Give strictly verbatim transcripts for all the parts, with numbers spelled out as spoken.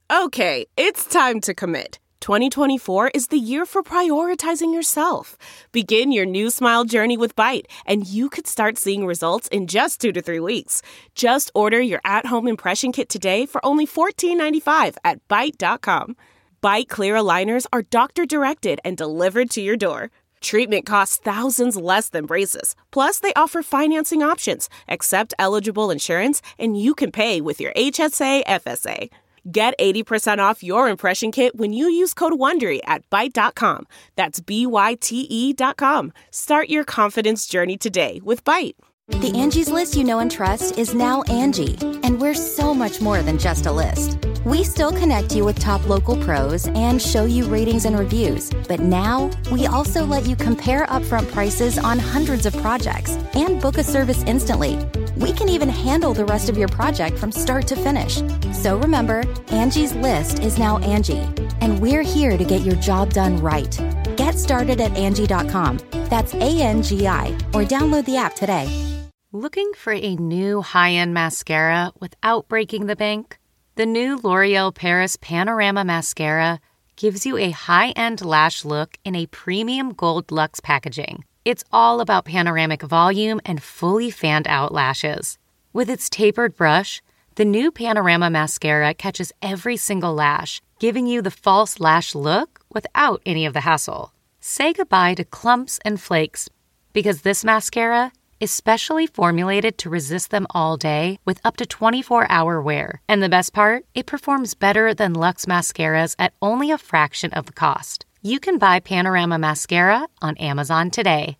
Okay, it's time to commit. twenty twenty-four is the year for prioritizing yourself. Begin your new smile journey with Byte, and you could start seeing results in just two to three weeks. Just order your at-home impression kit today for only fourteen ninety-five at byte dot com. Byte clear aligners are doctor-directed and delivered to your door. Treatment costs thousands less than braces. Plus, they offer financing options, accept eligible insurance, and you can pay with your H S A F S A. Get eighty percent off your impression kit when you use code WONDERY at byte dot com. That's B Y T E dot com. Start your confidence journey today with Byte. The Angie's List you know and trust is now Angie, and we're so much more than just a list. We still connect you with top local pros and show you ratings and reviews, but now we also let you compare upfront prices on hundreds of projects and book a service instantly. We can even handle the rest of your project from start to finish. So remember, Angie's List is now Angie, and we're here to get your job done right. Get started at Angie dot com. That's A N G I, or download the app today. Looking for a new high-end mascara without breaking the bank? The new L'Oreal Paris Panorama Mascara gives you a high-end lash look in a premium gold luxe packaging. It's all about panoramic volume and fully fanned-out lashes. With its tapered brush, the new Panorama Mascara catches every single lash, giving you the false lash look without any of the hassle. Say goodbye to clumps and flakes, because this mascara is specially formulated to resist them all day with up to twenty-four hour wear. And the best part? It performs better than Luxe mascaras at only a fraction of the cost. You can buy Panorama Mascara on Amazon today.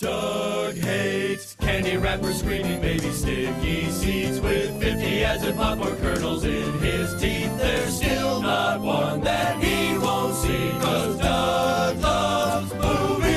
Doug hates candy wrappers, screaming baby sticky seeds with fifty as in popcorn kernels in his teeth. There's still not one that he won't see, 'cause Doug loves movies.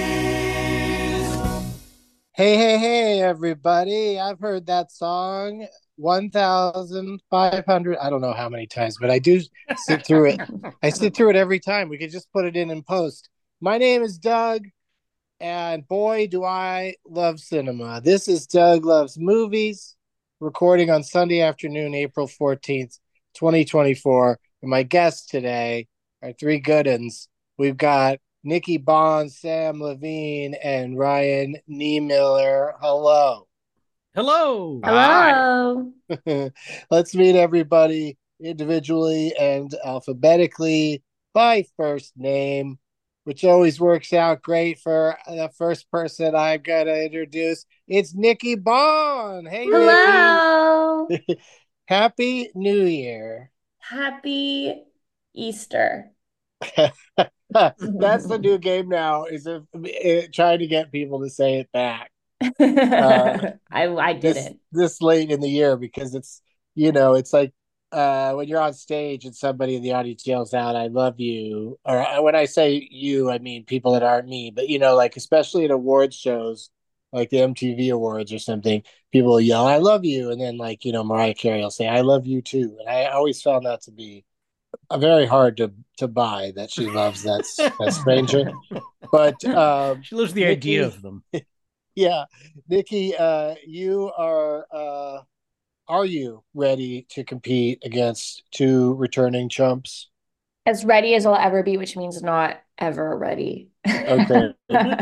Hey, hey, hey, everybody. I've heard that song one thousand five hundred, I don't know how many times, but I do sit through it. I sit through it every time. We could just put it in and post. My name is Doug, and boy, do I love cinema. This is Doug Loves Movies, recording on Sunday afternoon, April fourteenth, twenty twenty-four. And my guests today are three good uns. We've got Nikki Bond, Sam Levine, and Ryan Niemiller. Hello. Hello. Hello. Let's meet everybody individually and alphabetically by first name, which always works out great for the first person I'm going to introduce. It's Nikki Bond. Hey, Hello. Nikki. Happy New Year. Happy Easter. That's the new game now, is it, it, trying to get people to say it back. Uh, I I this, didn't. This late in the year, because it's, you know, it's like uh, when you're on stage and somebody in the audience yells out, "I love you." Or when I say you, I mean people that aren't me. But, you know, like especially at awards shows, like the M T V Awards or something, people will yell, "I love you." And then, like, you know, Mariah Carey will say, "I love you too." And I always found that to be a very hard to, to buy, that she loves that, that stranger. But um, she loves the Nikki, idea of them. Yeah. Nikki, uh, you are, uh, are you ready to compete against two returning chumps? As ready as I'll ever be, which means not ever ready. Okay.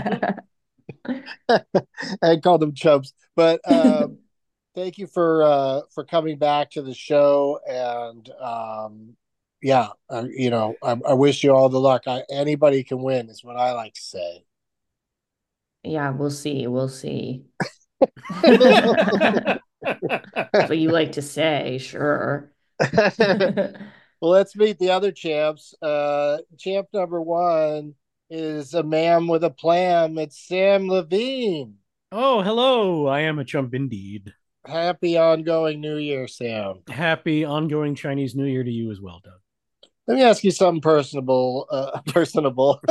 I call them chumps, but um, thank you for uh, for coming back to the show, and um, yeah, uh, you know, I, I wish you all the luck. I, anybody can win, is what I like to say. Yeah, we'll see. We'll see. That's what you like to say, sure. Well, let's meet the other champs. Uh, champ number one is a man with a plan. It's Sam Levine. Oh, hello. I am a chump indeed. Happy ongoing New Year, Sam. Happy ongoing Chinese New Year to you as well, Doug. Let me ask you something personable. Uh, personable.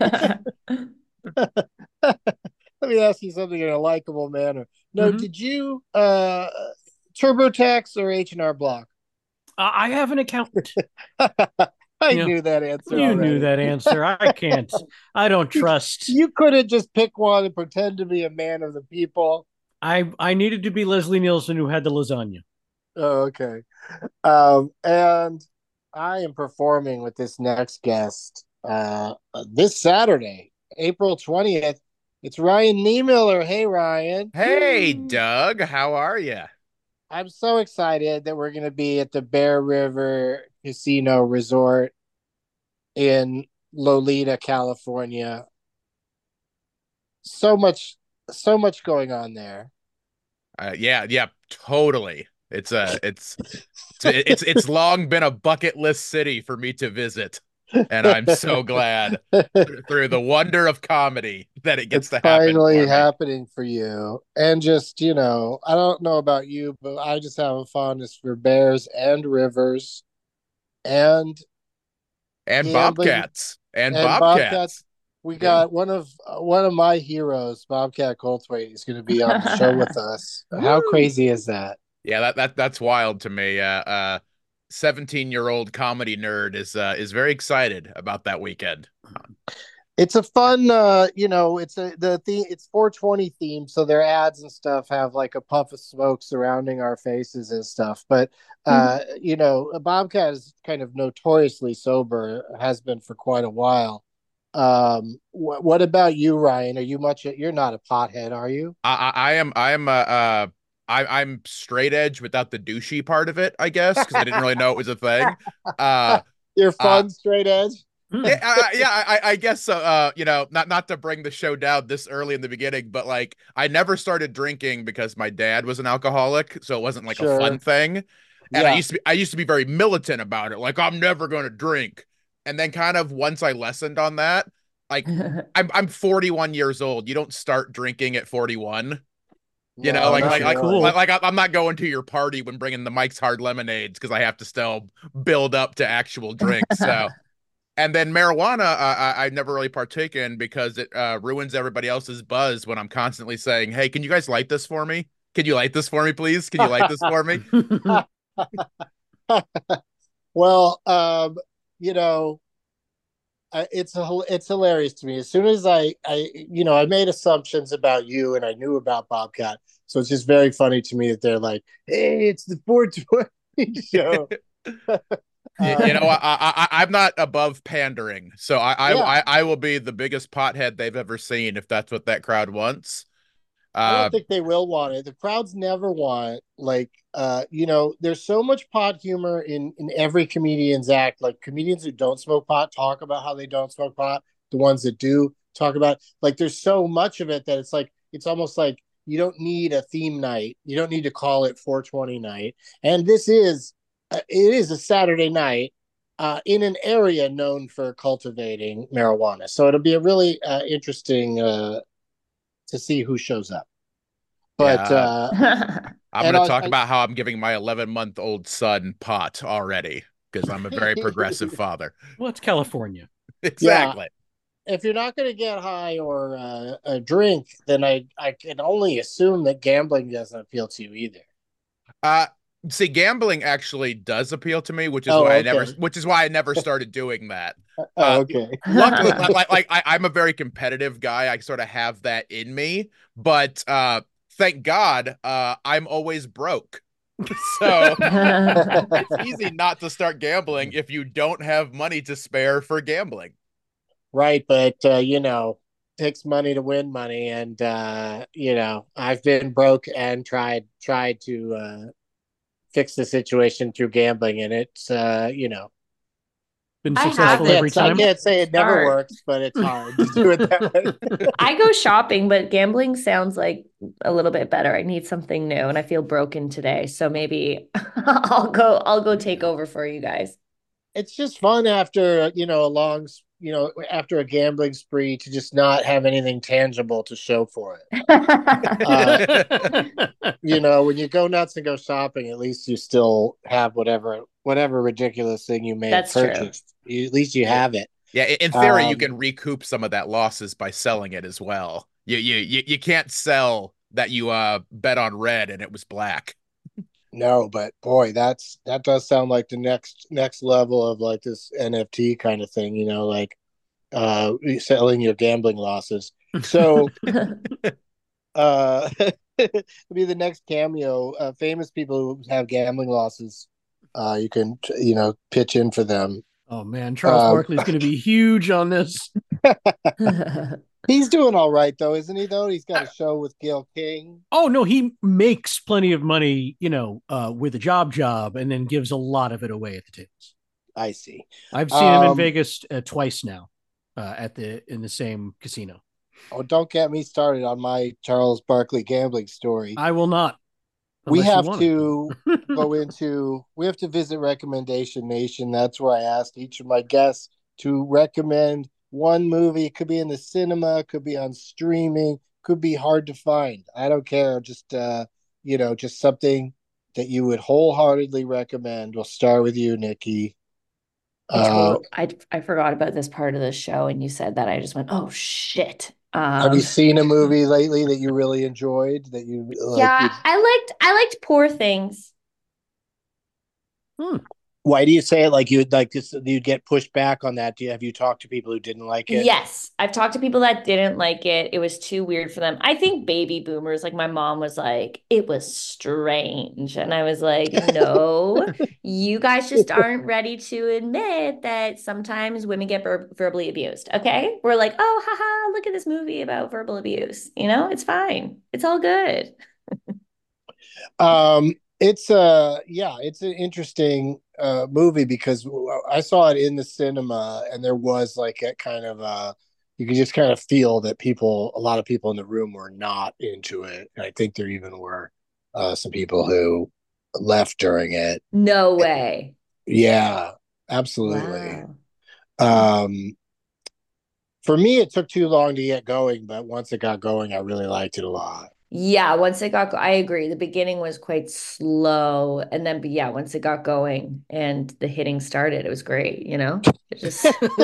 Let me ask you something in a likable manner. No, mm-hmm. Did you uh, TurboTax or H and R Block? Uh, I have an accountant. I you knew know, that answer. You already. knew that answer. I can't. I don't trust. You couldn't just pick one and pretend to be a man of the people. I I needed to be Leslie Nielsen, who had the lasagna. Oh, okay. Um, and I am performing with this next guest uh, this Saturday, April twentieth. It's Ryan Niemiller. Hey, Ryan. Hey, Doug, how are you? I'm so excited that we're going to be at the Bear River Casino Resort in Lolita, California. So much, so much going on there. Uh, yeah, yeah, totally. It's a, it's, it's, it's, it's long been a bucket list city for me to visit, and I'm so glad through the wonder of comedy that it gets it's to happen. Finally for me. happening for you. And just, you know, I don't know about you, but I just have a fondness for bears and rivers and and gambling bobcats and, and bobcats. bobcats. We got yeah. one of uh, one of my heroes, Bobcat Goldthwait, is going to be on the show with us. How crazy is that? Yeah, that that that's wild to me. Uh, uh, seventeen-year-old comedy nerd is uh, is very excited about that weekend. It's a fun, uh, you know, it's a the theme. It's four twenty themed, so their ads and stuff have like a puff of smoke surrounding our faces and stuff. But uh, mm-hmm. you know, Bobcat is kind of notoriously sober, has been for quite a while. Um, wh- what about you, Ryan? Are you much? You're not a pothead, are you? I, I, I am. I am. Uh, uh, I, I'm straight edge without the douchey part of it, I guess, because I didn't really know it was a thing. Uh, You're fun, uh, straight edge. yeah, I, yeah, I, I guess so. Uh, you know, not not to bring the show down this early in the beginning, but like I never started drinking because my dad was an alcoholic, so it wasn't like sure. a fun thing. And yeah. I used to be, I used to be very militant about it, like I'm never going to drink. And then kind of once I lessened on that, like I'm I'm forty-one years old. You don't start drinking at forty-one. You know, no, like like like, cool. like like I'm not going to your party when bringing the Mike's Hard Lemonades because I have to still build up to actual drinks. So, and then marijuana, uh, I I never really partake in because it uh, ruins everybody else's buzz when I'm constantly saying, "Hey, can you guys light this for me? Can you light this for me, please? Can you light this for me?" Well, um, you know. Uh, it's a, it's hilarious to me. As soon as I, I, you know, I made assumptions about you and I knew about Bobcat. So it's just very funny to me that they're like, hey, it's the four twenty show. uh, you know, I, I, I'm not above pandering. So I, I, yeah. I, I will be the biggest pothead they've ever seen if that's what that crowd wants. I don't uh, think they will want it. The crowds never want, like, uh, you know, there's so much pot humor in, in every comedian's act. Like, comedians who don't smoke pot talk about how they don't smoke pot. The ones that do talk about, like, there's so much of it that it's like, it's almost like you don't need a theme night. You don't need to call it four twenty night. And this is, uh, it is a Saturday night uh, in an area known for cultivating marijuana. So it'll be a really uh, interesting uh to see who shows up. But yeah. uh I'm going to talk I, about how I'm giving my eleven month old son pot already because I'm a very progressive father. Well, it's California. Exactly. Yeah. If you're not going to get high or uh, a drink, then I, I can only assume that gambling doesn't appeal to you either. Uh, see, gambling actually does appeal to me, which is oh, why okay. I never, which is why I never started doing that. Oh, uh, okay. Luckily, like, like I, I'm a very competitive guy. I sort of have that in me, but uh, thank God, uh, I'm always broke. So it's easy not to start gambling if you don't have money to spare for gambling. Right, but uh, you know, it takes money to win money, and uh, you know, I've been broke and tried tried to uh, fix the situation through gambling, and it's uh, you know. Been successful every time. I can't say it never Start. works, but it's hard to do it that way. I go shopping, but gambling sounds like a little bit better. I need something new, and I feel broken today, so maybe I'll go. I'll go take over for you guys. It's just fun after you know a long, you know, after a gambling spree to just not have anything tangible to show for it. uh, you know, when you go nuts and go shopping, at least you still have whatever whatever ridiculous thing you may That's have purchased. You, at least you have it. Yeah, in theory, um, you can recoup some of that losses by selling it as well. You you you, you can't sell that you uh bet on red and it was black. No, but boy, that's that does sound like the next next level of like this N F T kind of thing, you know, like uh selling your gambling losses. So uh it'll be the next cameo. Uh, famous people who have gambling losses Uh, you can, you know, pitch in for them. Oh man, Charles um, Barkley is going to be huge on this. He's doing all right though, isn't he? Though he's got a show with Gayle King. Oh no, he makes plenty of money, you know, uh, with a job job, and then gives a lot of it away at the tables. I see. I've seen um, him in Vegas uh, twice now, uh, at the in the same casino. Oh, don't get me started on my Charles Barkley gambling story. I will not. We have to go into. We have to visit Recommendation Nation. That's where I asked each of my guests to recommend one movie. It could be in the cinema, could be on streaming, could be hard to find. I don't care. Just uh, you know, just something that you would wholeheartedly recommend. We'll start with you, Nikki. Uh, I I forgot about this part of the show, and you said that. I just went, oh shit. Um, have you seen a movie lately that you really enjoyed? That you like, yeah, you... I liked. I liked Poor Things. Hmm. Why do you say it like you'd like this? You'd get pushed back on that? Do you have you talked to people who didn't like it? Yes, I've talked to people that didn't like it. It was too weird for them. I think baby boomers, like my mom was like, it was strange, and I was like, no, you guys just aren't ready to admit that sometimes women get ver- verbally abused. Okay, we're like, oh, haha, look at this movie about verbal abuse. You know, it's fine. It's all good. um. It's uh yeah, it's an interesting uh movie because I saw it in the cinema and there was like a kind of uh you could just kind of feel that people a lot of people in the room were not into it. And I think there even were uh some people who left during it. No way. Yeah, absolutely. Wow. Um for me it took too long to get going, but once it got going I really liked it a lot. Yeah, once it got, I agree. The beginning was quite slow, and then, but yeah, once it got going and the hitting started, it was great. You know, it just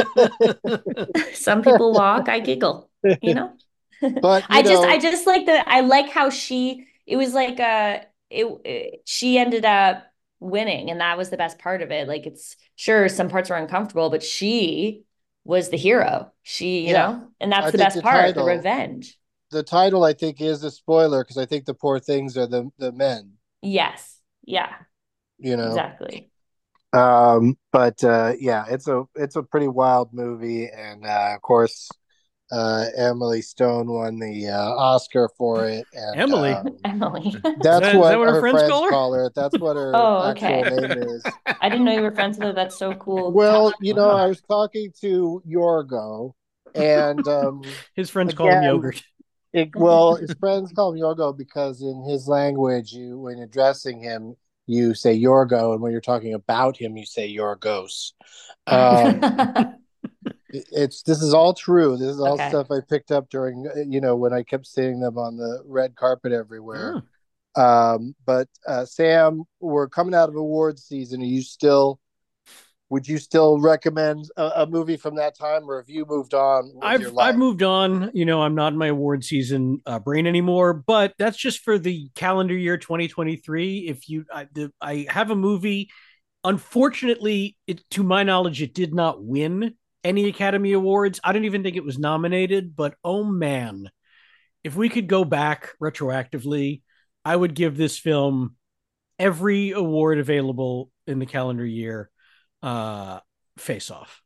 some people walk, I giggle. You know, but you I just, know, I just like the, I like how she. It was like a, it, it. She ended up winning, and that was the best part of it. Like, it's sure some parts were uncomfortable, but she was the hero. She, you yeah. know, and that's I the best the part, title, the revenge. The title, I think, is a spoiler because I think the poor things are the the men. Yes. Yeah. You know exactly. Um, but uh, yeah, it's a it's a pretty wild movie, and uh, of course, uh, Emily Stone won the uh, Oscar for it. And, Emily, um, Emily. That's that, what, that what her, her friends, friends call her. Call her. That's what her oh, actual okay. name is. I didn't know you were friends with her. That's so cool. Well, you know, I was talking to Yorgo, and um, his friends again, call him Yogurt. It, well, his friends call him Yorgo because in his language, you when addressing him, you say Yorgo, and when you're talking about him, you say Yorgos. Um, it's this is all true. This is all okay. stuff I picked up during, you know, when I kept seeing them on the red carpet everywhere. Mm. Um, but uh, Sam, we're coming out of awards season. Are you still? Would you still recommend a, a movie from that time, or have you moved on with I've your life? I've moved on. You know, I'm not in my award season uh, brain anymore, but that's just for the calendar year twenty twenty-three. If you, I, the, I have a movie. Unfortunately, it, to my knowledge, it did not win any Academy Awards. I don't even think it was nominated, but oh man, if we could go back retroactively, I would give this film every award available in the calendar year. Uh, Face Off.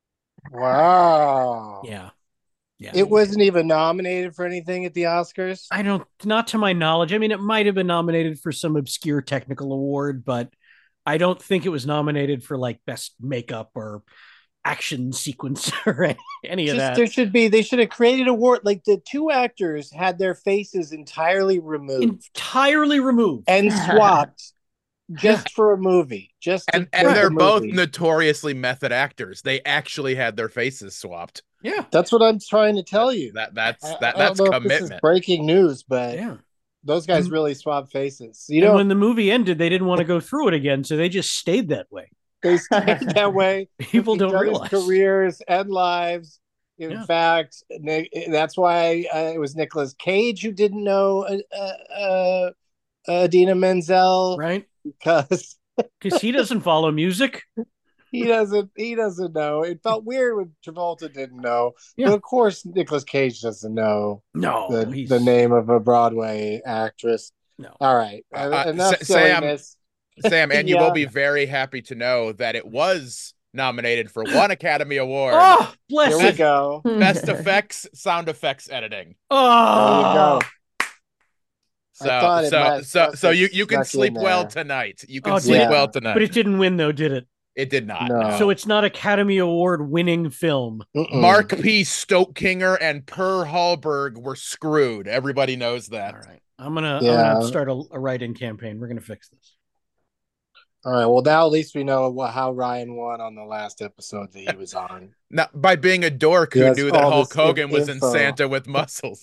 Wow. Yeah. Yeah. It wasn't even nominated for anything at the Oscars? I don't, not to my knowledge. I mean, it might have been nominated for some obscure technical award, but I don't think it was nominated for like best makeup or action sequence or any, any Just, of that. There should be, they should have created a award. Like the two actors had their faces entirely removed. Entirely removed. And swapped. Just for a movie, just and, and they're both notoriously method actors. They actually had their faces swapped. Yeah, that's what I'm trying to tell you. That that's that I, I that's don't know commitment. If this is breaking news, but yeah, those guys and, really swapped faces. You and know, when the movie ended, they didn't want to go through it again, so they just stayed that way. They stayed that way. People don't realize careers and lives. In yeah. fact, that's why uh, it was Nicolas Cage who didn't know uh, uh, uh, Idina Menzel, right? Because because he doesn't follow music. He doesn't. He doesn't know. It felt weird when Travolta didn't know. Yeah. But of course, Nicolas Cage doesn't know. No, the, he's... the name of a Broadway actress. No. All right. Uh, Enough Sam, silliness. Sam, and you Yeah. will be very happy to know that it was nominated for one Academy Award. Oh, bless Here we it. go. Best effects, sound effects editing. Oh, There you go. I So thought it so must- so must so have you you can snuck in sleep well there. tonight. You can Oh, sleep did it? well tonight. but it didn't win though, did it? It did not. No. no. So it's not Academy Award winning film. Mm-mm. Mark P. Stokekinger and Per Hallberg were screwed. Everybody knows that. All right. I'm gonna, Yeah. I'm gonna start a, a write-in campaign. We're gonna fix this. All right. Well, now at least we know what, how Ryan won on the last episode that he was on. Now, by being a dork who Yes, knew that all Hulk this Hogan was in info. Santa with muscles.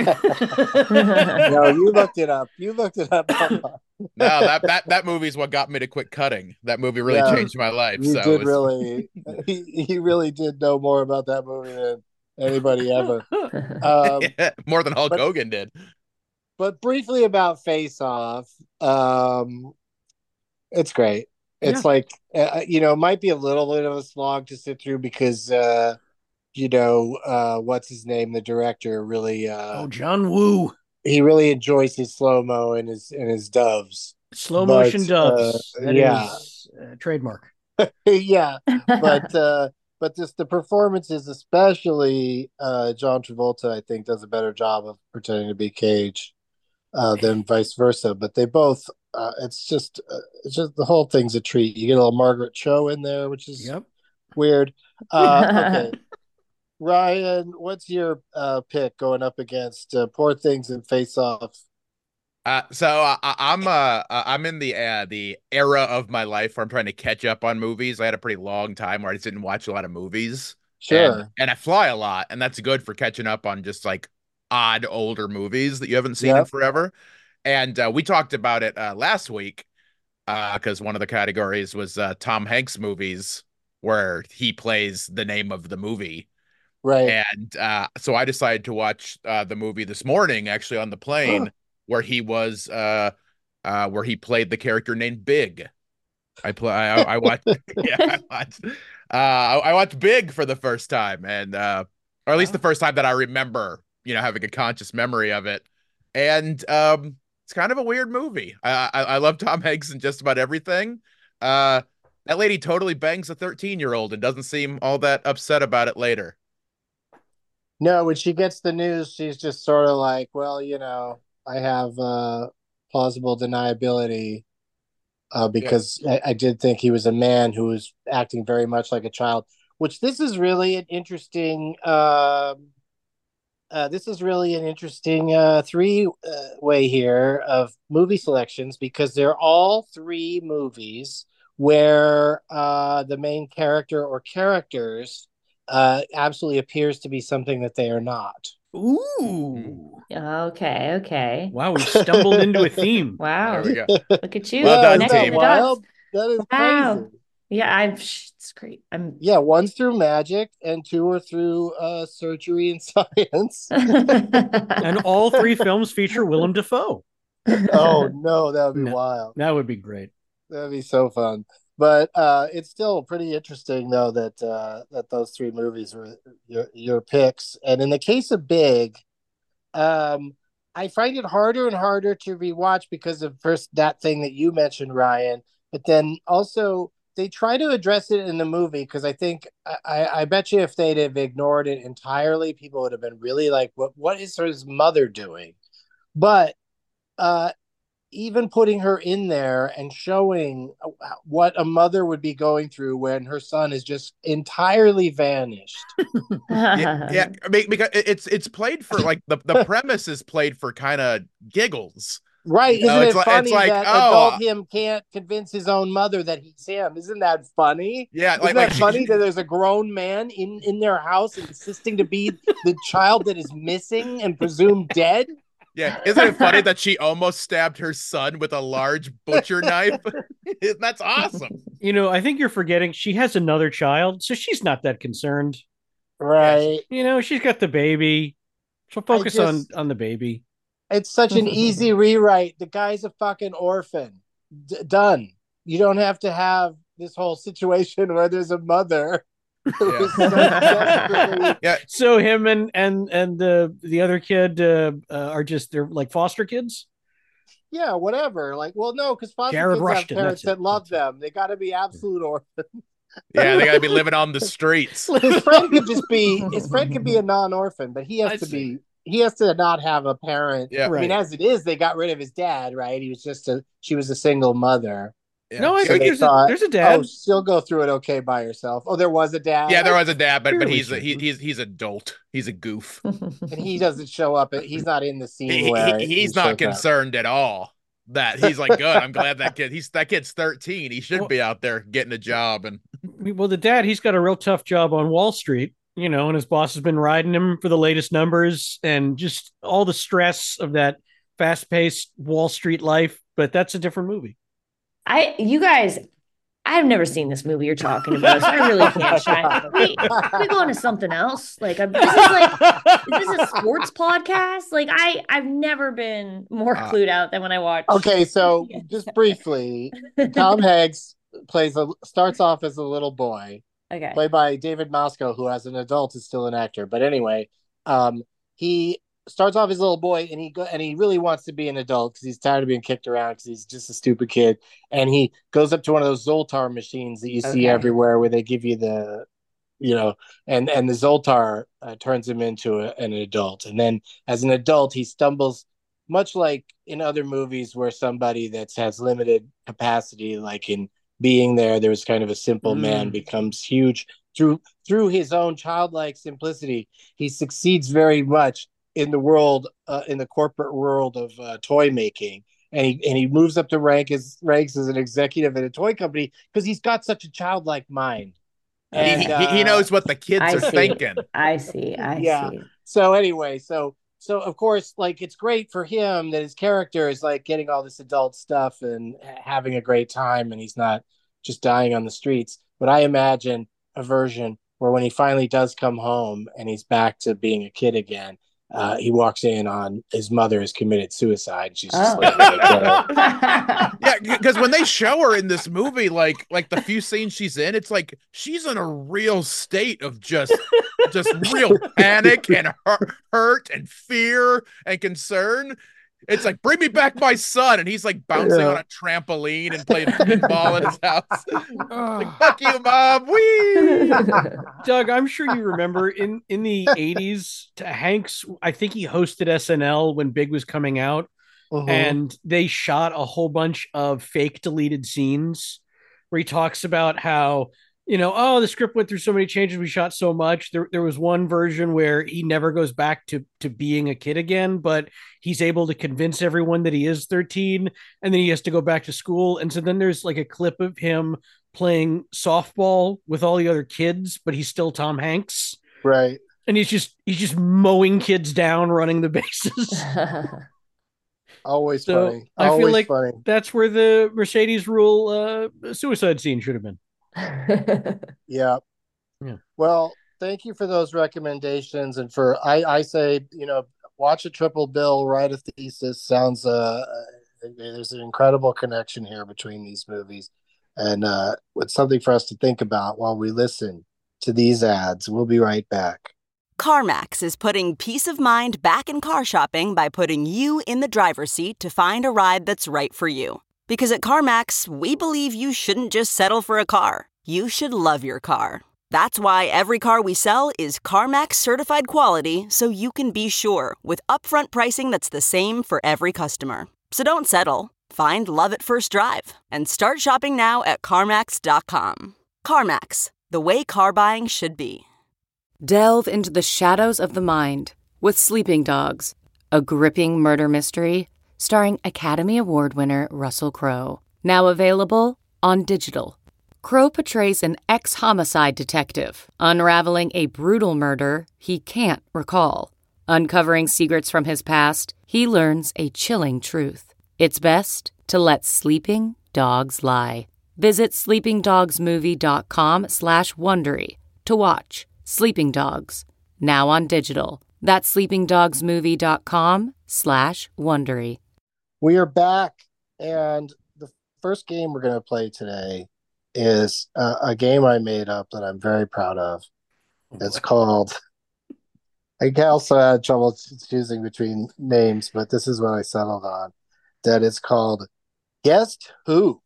No, you looked it up. You looked it up. No, that that that movie's what got me to quit cutting. That movie really Yeah. changed my life. You so did it was- really. He, he really did know more about that movie than anybody ever. Um, more than Hulk but- Hogan did. But briefly about Face Off, um, it's great. It's Yeah. like uh, you know, it might be a little bit of a slog to sit through because uh, you know, uh, what's his name, the director, really uh, Oh, John Woo. he really enjoys his slow mo and his and his doves. Slow But, motion doves. uh, That yeah. is, uh, trademark. Yeah, but uh, but just the performances, especially uh, John Travolta, I think does a better job of pretending to be Cage uh, than vice versa. But they both, uh, it's just, uh, it's just the whole thing's a treat. You get a little Margaret Cho in there, which is Yep. weird. Uh, okay, Ryan, what's your uh, pick going up against uh, Poor Things and Face Off? Uh, so uh, I- I'm uh I'm in the uh, the era of my life where I'm trying to catch up on movies. I had a pretty long time where I just didn't watch a lot of movies. Sure. And, and I fly a lot, and that's good for catching up on just like odd older movies that you haven't seen in Yep. forever. And uh, we talked about it uh, last week because one of the categories was uh, Tom Hanks movies where he plays the name of the movie. Right. And uh, so I decided to watch uh, the movie this morning, actually on the plane, where he was, uh, uh, where he played the character named Big. I play. I, I watched. yeah, I watched. Uh, I, I watched Big for the first time, and uh, or at least the first time that I remember, you know, having a conscious memory of it. And um, it's kind of a weird movie. I, I I love Tom Hanks in just about everything. Uh, that lady totally bangs a thirteen-year-old and doesn't seem all that upset about it later. No, when she gets the news, she's just sort of like, well, you know, I have uh, plausible deniability uh, because I, I did think he was a man who was acting very much like a child, which this is really an interesting, um uh, this is really an interesting uh, three uh, way here of movie selections because they're all three movies where uh, the main character or characters uh, absolutely appears to be something that they are not. Ooh. Okay, okay. Wow, we stumbled into a theme. Wow. There we go. Look at you. Well done, Next team. to the dots. That is Wow. crazy. Yeah, I'm it's great. I'm Yeah, one's through magic and two are through uh, surgery and science. And all three films feature Willem Dafoe. Oh no, that would be No. wild. That would be great. That'd be so fun. But uh, it's still pretty interesting, though, that uh, that those three movies were your your picks. And in the case of Big, um, I find it harder and harder to rewatch because of first that thing that you mentioned, Ryan. But then also they try to address it in the movie because I think I, I bet you if they'd have ignored it entirely, people would have been really like, "What what is his mother doing?" But uh, even putting her in there and showing what a mother would be going through when her son is just entirely vanished. yeah, yeah, I mean, because it's it's played for like the, the premise is played for kind of giggles. Right. You know, Isn't it's it like- funny it's like, that oh, adult him can't convince his own mother that he's him? Isn't that funny? Yeah, Isn't like, that like she- funny that there's a grown man in, in their house insisting to be the child that is missing and presumed dead? Yeah, isn't it funny that she almost stabbed her son with a large butcher knife? That's awesome. You know, I think you're forgetting she has another child, so she's not that concerned. Right. You know, she's got the baby. She'll focus just- on on the baby. It's such an easy rewrite. The guy's a fucking orphan. D- done. You don't have to have this whole situation where there's a mother who is so desperately. Yeah, So him and and and the the other kid uh, uh, are just they're like foster kids. yeah, whatever. Like, well, no, because foster Jared kids Rushton, have parents that's it. that love That's them. They got to be absolute orphans. Yeah, they got to be living on the streets. His friend could just be his friend could be a non-orphan, but he has I'd to say. be he has to not have a parent. Yeah. I mean, Right. as it is, they got rid of his dad, right? He was just a she was a single mother. Yeah. No, I So think they there's thought, a there's a dad. oh, she'll go through it okay by herself. Oh, there was a dad. Yeah, there was a dad, but but Fairly he's a, he, certain. he's he's adult. He's a goof. And he doesn't show up. He's not in the scene He, where he- he he's not shows up. concerned at all. That he's like, good. I'm glad that kid. He's that kid's thirteen. He should Well- be out there getting a job. And Well, the dad, he's got a real tough job on Wall Street, you know, and his boss has been riding him for the latest numbers and just all the stress of that fast-paced Wall Street life. But that's a different movie. I, you guys, I've never seen this movie you're talking about, so I really can't shine. Can we, can we go on to something else? Like, I'm, this is like, is this a sports podcast? Like, I, I've never been more Uh, clued out than when I watch. Okay, so just briefly, Tom Hanks plays a starts off as a little boy, Okay. played by David Moscow, who as an adult is still an actor. But anyway, um, he starts off as a little boy, and he go, and he really wants to be an adult because he's tired of being kicked around because he's just a stupid kid. And he goes up to one of those Zoltar machines that you see Okay. everywhere, where they give you the, you know, and and the Zoltar uh, turns him into a, an adult. And then as an adult, he stumbles, much like in other movies where somebody that has limited capacity, like in Being There, there was kind of a simple Mm. man becomes huge through through his own childlike simplicity. He succeeds very much in the world, uh, in the corporate world of uh, toy making, and he and he moves up to rank as ranks as an executive at a toy company because he's got such a childlike mind. he, And, he, he uh, knows what the kids I are see. thinking. I see. I Yeah. see. So anyway, so so of course, like it's great for him that his character is like getting all this adult stuff and ha- having a great time, and he's not just dying on the streets. But I imagine a version where when he finally does come home and he's back to being a kid again, uh, he walks in on his mother has committed suicide. She's just Oh. like, "Okay." Yeah, because when they show her in this movie, like like the few scenes she's in, it's like she's in a real state of just just real panic and hurt, hurt and fear and concern. It's like, bring me back my son, and he's like bouncing Yeah. on a trampoline and playing pinball in his house. Like, fuck you, mom. Wee. Doug, I'm sure you remember in in the eighties, Hanks, I think he hosted S N L when Big was coming out, Mhm. and they shot a whole bunch of fake deleted scenes where he talks about how, you know, oh, the script went through so many changes, we shot so much. There, there was one version where he never goes back to to being a kid again, but he's able to convince everyone that he is thirteen, and then he has to go back to school. And so then there's like a clip of him playing softball with all the other kids, but he's still Tom Hanks. Right. And he's just he's just mowing kids down, running the bases. Always So, funny. I feel Always like- funny. That's where the Mercedes rule uh, suicide scene should have been. Yeah. Yeah. Well, thank you for those recommendations, and for I I say, you know, watch a triple bill, write a thesis. Sounds uh there's an incredible connection here between these movies, and uh it's something for us to think about while we listen to these ads. We'll be right back. CarMax is putting peace of mind back in car shopping by putting you in the driver's seat to find a ride that's right for you. Because at CarMax, we believe you shouldn't just settle for a car. You should love your car. That's why every car we sell is CarMax certified quality, so you can be sure with upfront pricing that's the same for every customer. So don't settle. Find love at first drive and start shopping now at CarMax dot com. CarMax, the way car buying should be. Delve into the shadows of the mind with Sleeping Dogs, a gripping murder mystery starring Academy Award winner Russell Crowe. Now available on digital. Crowe portrays an ex-homicide detective unraveling a brutal murder he can't recall. Uncovering secrets from his past, he learns a chilling truth. It's best to let sleeping dogs lie. Visit sleepingdogsmovie.com slash Wondery to watch Sleeping Dogs, now on digital. That's sleepingdogsmovie.com slash Wondery. We are back, and the first game we're going to play today is uh, a game I made up that I'm very proud of. It's called, I also had trouble choosing between names, but this is what I settled on. that is called Guest Who.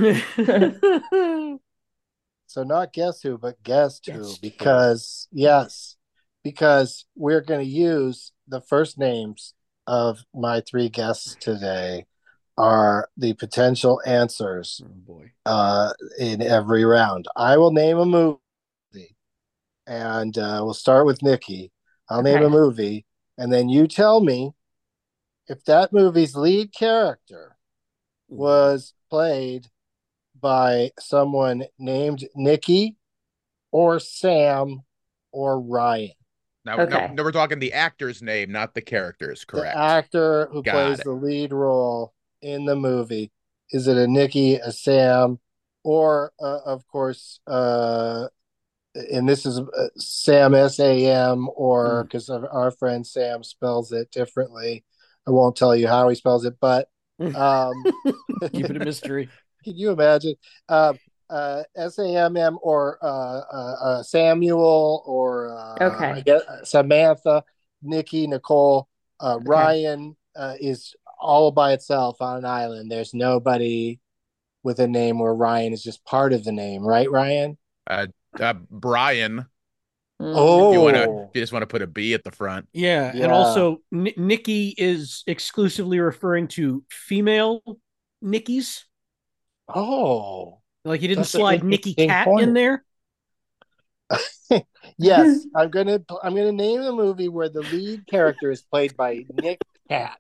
So not Guess Who, but Guest Who, Guest because Who. yes, because we're going to use the first names of my three guests today are the potential answers Oh boy. uh, in every round. I will name a movie, and uh, we'll start with Nikki. I'll Okay. name a movie, and then you tell me if that movie's lead character was played by someone named Nikki or Sam or Ryan. Now, Okay. no, no, we're talking the actor's name, not the character's, correct? The actor who Got plays it. the lead role in the movie. Is it a Nikki, a Sam, or, uh, of course, uh, and this is uh, Sam, S A M, or because Mm. our friend Sam spells it differently. I won't tell you how he spells it, but um, keep it a mystery. Can you imagine? Uh, uh, S A M M or uh, uh, uh, Samuel or uh, Okay. I guess Samantha, Nikki, Nicole, uh, Okay. Ryan uh, is all by itself on an island. There's nobody with a name where Ryan is just part of the name, right, Ryan? Uh, uh, Brian. Mm. Oh, If you want to, if you just want to put a B at the front. Yeah, Yeah. and also N- Nikki is exclusively referring to female Nickies. oh, Like he didn't That's an slide Nikki interesting Cat point. in there. yes. I'm gonna I'm gonna name the movie where the lead character is played by Nick Cat,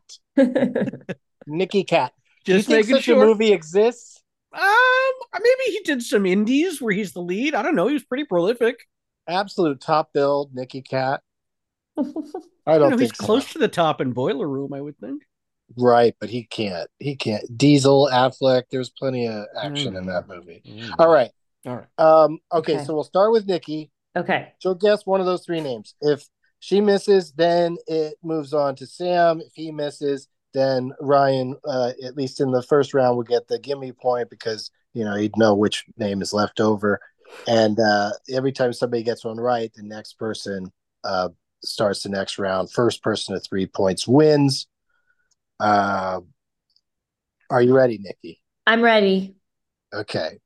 Nikki Cat. Do you Just think making such sure. a movie exists? Um, maybe he did some indies where he's the lead. I don't know. He was pretty prolific. Absolute top billed Nicky Cat. I I don't know he's think so. close to the top in Boiler Room, I would think. Right, but he can't. He can't. Diesel, Affleck. There's plenty of action in that movie. All right. All right. Um. Okay, Okay. so we'll start with Nikki. Okay. She'll guess one of those three names. If she misses, then it moves on to Sam. If he misses, then Ryan, uh, at least in the first round, will get the gimme point because you know he'd know which name is left over. And uh, every time somebody gets one right, the next person uh, starts the next round. First person to three points wins. Uh, are you ready, Nikki? I'm ready. Okay.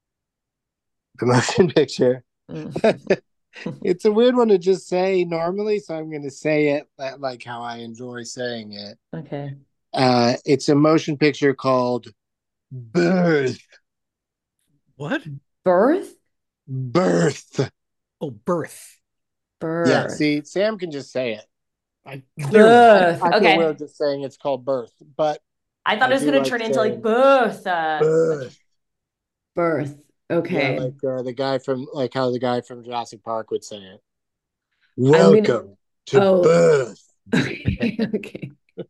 The motion picture. Mm. It's a weird one to just say normally, so I'm going to say it like how I enjoy saying it. Okay. Uh, it's a motion picture called Birth. What? Birth? Birth. Oh, Birth. Birth. Yeah, see, Sam can just say it. I Birth. I feel Okay. weird just saying it's called Birth, but I thought I it was do going to like turn into saying like birth. Uh, Birth. birth. Okay. Yeah, like uh, the guy from, like how the guy from Jurassic Park would say it. gonna- Welcome to Oh. Birth. Okay. okay.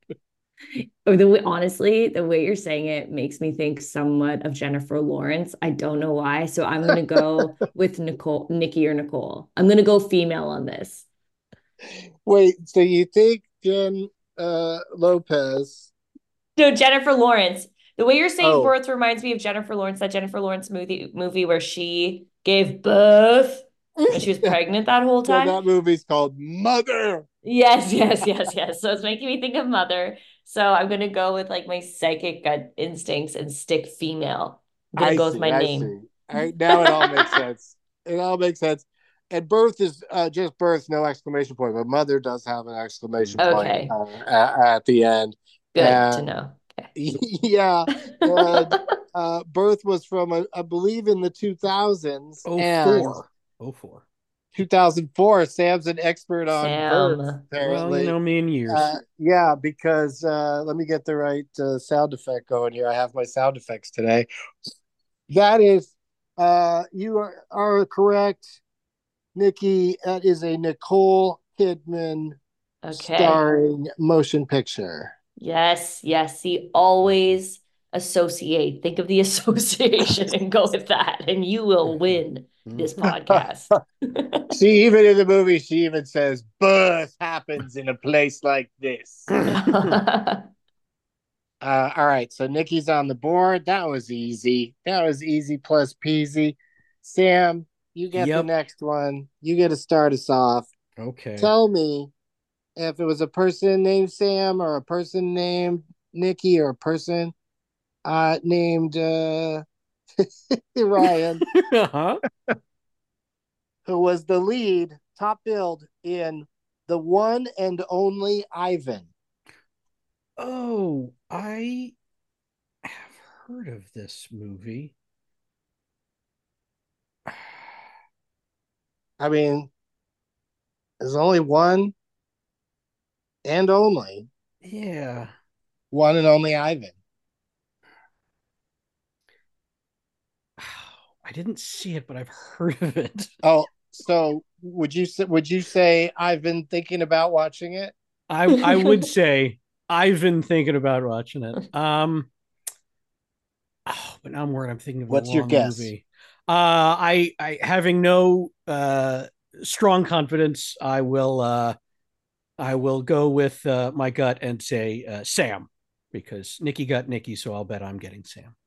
Oh, the way, honestly, the way you're saying it makes me think somewhat of Jennifer Lawrence. I don't know why. So I'm going to go with Nicole, Nikki or Nicole. I'm going to go female on this. Wait, so you think Jen uh, Lopez? No, Jennifer Lawrence. The way you're saying Oh. birth reminds me of Jennifer Lawrence, that Jennifer Lawrence movie movie where she gave birth and she was pregnant that whole So time. that movie's called Mother. Yes, yes, yes, yes. So it's making me think of Mother. So I'm gonna go with like my psychic gut instincts and stick female. I'm gonna I go see, with my I name. see. All right, now it all makes sense. It all makes sense. And birth is uh, just birth, no exclamation point. But Mother does have an exclamation Okay. point uh, at, at the end. Good to And- know. Okay. yeah, and uh, birth was from, I, I believe, in the two thousands. Oh, and four. Oh, four. two thousand four. Sam's an expert on Sam. birth, Well, apparently. you know me in years. Uh, yeah, because uh, let me get the right uh, sound effect going here. I have my sound effects today. That is, uh, you are, are correct, Nikki. That is a Nicole Kidman Okay. starring motion picture. Yes, yes. See, always associate. Think of the association and go with that, and you will win this podcast. See, even in the movie, she even says birth happens in a place like this. Uh, all right, so Nikki's on the board. That was easy. That was easy plus peasy. Sam, you get the Yep. next one. You get to start us off. Okay. Tell me if it was a person named Sam or a person named Nikki or a person uh, named uh, Ryan, uh-huh. who was the lead, top billed in The One and Only Ivan. Oh, I have heard of this movie. I mean, there's only one and only. Yeah. One and only Ivan. I didn't see it, but I've heard of it. Oh, so would you say, would you say I've been thinking about watching it? I I would say I've been thinking about watching it. Um, oh, but now I'm worried. I'm thinking of What's the your wrong guess? movie. Uh, I I having no uh strong confidence. I will uh I will go with uh, my gut and say uh, Sam, because Nikki got Nikki, so I'll bet I'm getting Sam.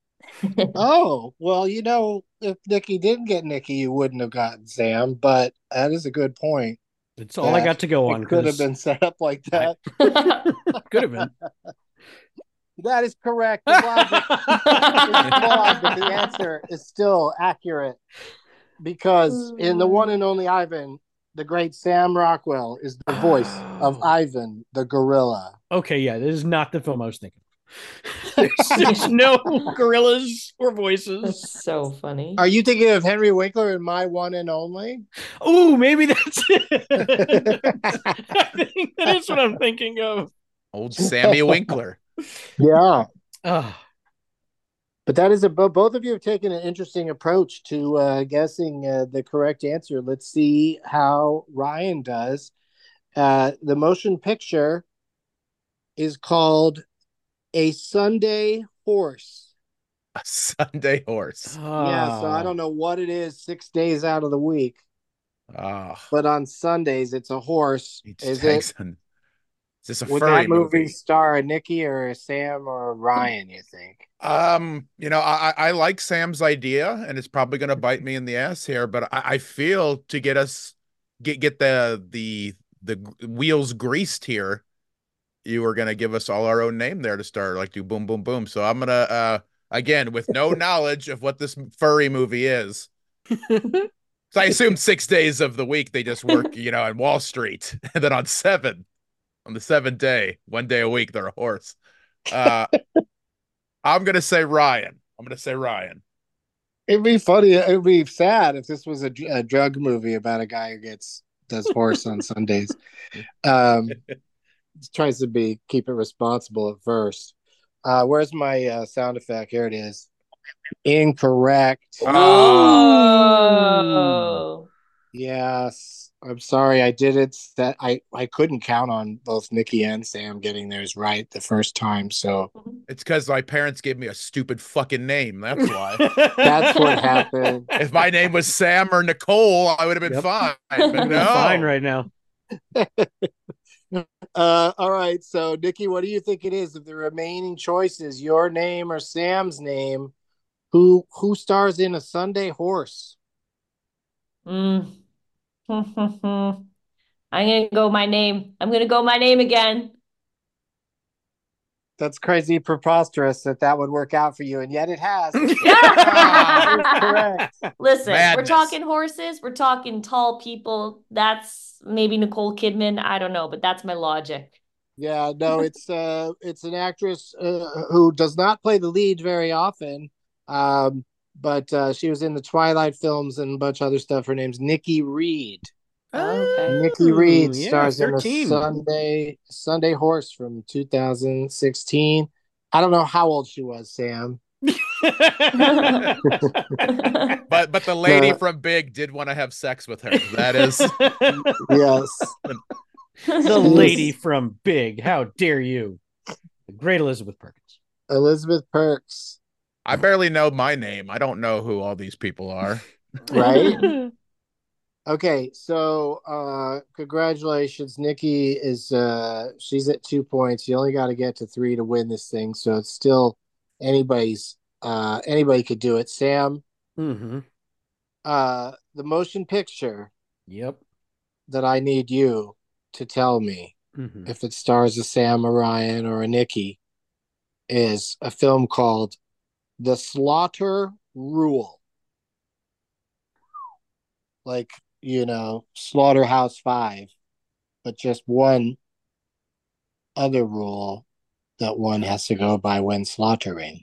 Oh, well, you know, if Nikki didn't get Nikki, you wouldn't have gotten Sam, but that is a good point. It's all I got to go on. It could have been set up like that. I, could have been. That is correct. The logic is flawed, but the answer is still accurate, because in The One and Only Ivan, the great Sam Rockwell is the voice of Ivan the gorilla. Okay, yeah, this is not the film I was thinking. There's, there's no gorillas or voices. That's so funny. Are you thinking of Henry Winkler in My One and Only? Oh, maybe that's it. I think that is what I'm thinking of. Old Sammy Winkler. Yeah. Oh. But that is a both of you have taken an interesting approach to uh, guessing uh, the correct answer. Let's see how Ryan does. Uh, the motion picture is called A Sunday Horse. A Sunday Horse. Oh. Yeah, so I don't know what it is six days out of the week. Oh. But on Sundays, it's a horse. Is it? On... Is this a Would furry that movie, movie star a Nikki or a Sam or a Ryan, you think? Um, you know, I, I like Sam's idea, and it's probably going to bite me in the ass here, but I, I feel to get us get get the the the wheels greased here, you were going to give us all our own name there to start, like do boom boom boom. So I'm gonna uh again with no knowledge of what this furry movie is. So I assume six days of the week they just work, you know, on Wall Street, and then on seven. On the seventh day, one day a week, they're a horse. Uh, I'm going to say Ryan. I'm going to say Ryan. It'd be funny. It'd be sad if this was a, a drug movie about a guy who gets does horse on Sundays. Um, tries to be keep it responsible at first. Uh, where's my uh, sound effect? Here it is. Incorrect. Oh. Yes. I'm sorry, I did it. That I I couldn't count on both Nikki and Sam getting theirs right the first time. So it's because my parents gave me a stupid fucking name. That's why. That's what happened. If my name was Sam or Nicole, I would have been yep. fine. But no, fine right now. uh, all right. So Nikki, what do you think it is? Of the remaining choices, your name or Sam's name, who who stars in A Sunday Horse? Mm. I'm gonna go my name. I'm gonna go my name again. That's crazy preposterous that that would work out for you, and yet it has. Yeah! Correct. Listen, Madness. We're talking horses. We're talking tall people. That's maybe Nicole Kidman. I don't know, but that's my logic. Yeah, no, it's uh, it's an actress uh, who does not play the lead very often. Um, But uh, she was in the Twilight films and a bunch of other stuff. Her name's Nikki Reed. Oh, okay. Nikki Reed yeah, stars in a Sunday Sunday Horse from two thousand sixteen. I don't know how old she was, Sam. but but the lady uh, from Big did want to have sex with her. That is yes. The lady from Big. How dare you? The great Elizabeth Perkins. Elizabeth Perks. I barely know my name. I don't know who all these people are. Right? Okay, so uh congratulations. Nikki is uh she's at two points. You only got to get to three to win this thing, so it's still anybody's uh anybody could do it. Sam, mm-hmm. uh the motion picture yep that I need you to tell me mm-hmm. if it stars a Sam, a Ryan, or a Nikki is a film called The Slaughter Rule. Like, you know, Slaughterhouse Five, but just one other rule that one has to go by when slaughtering.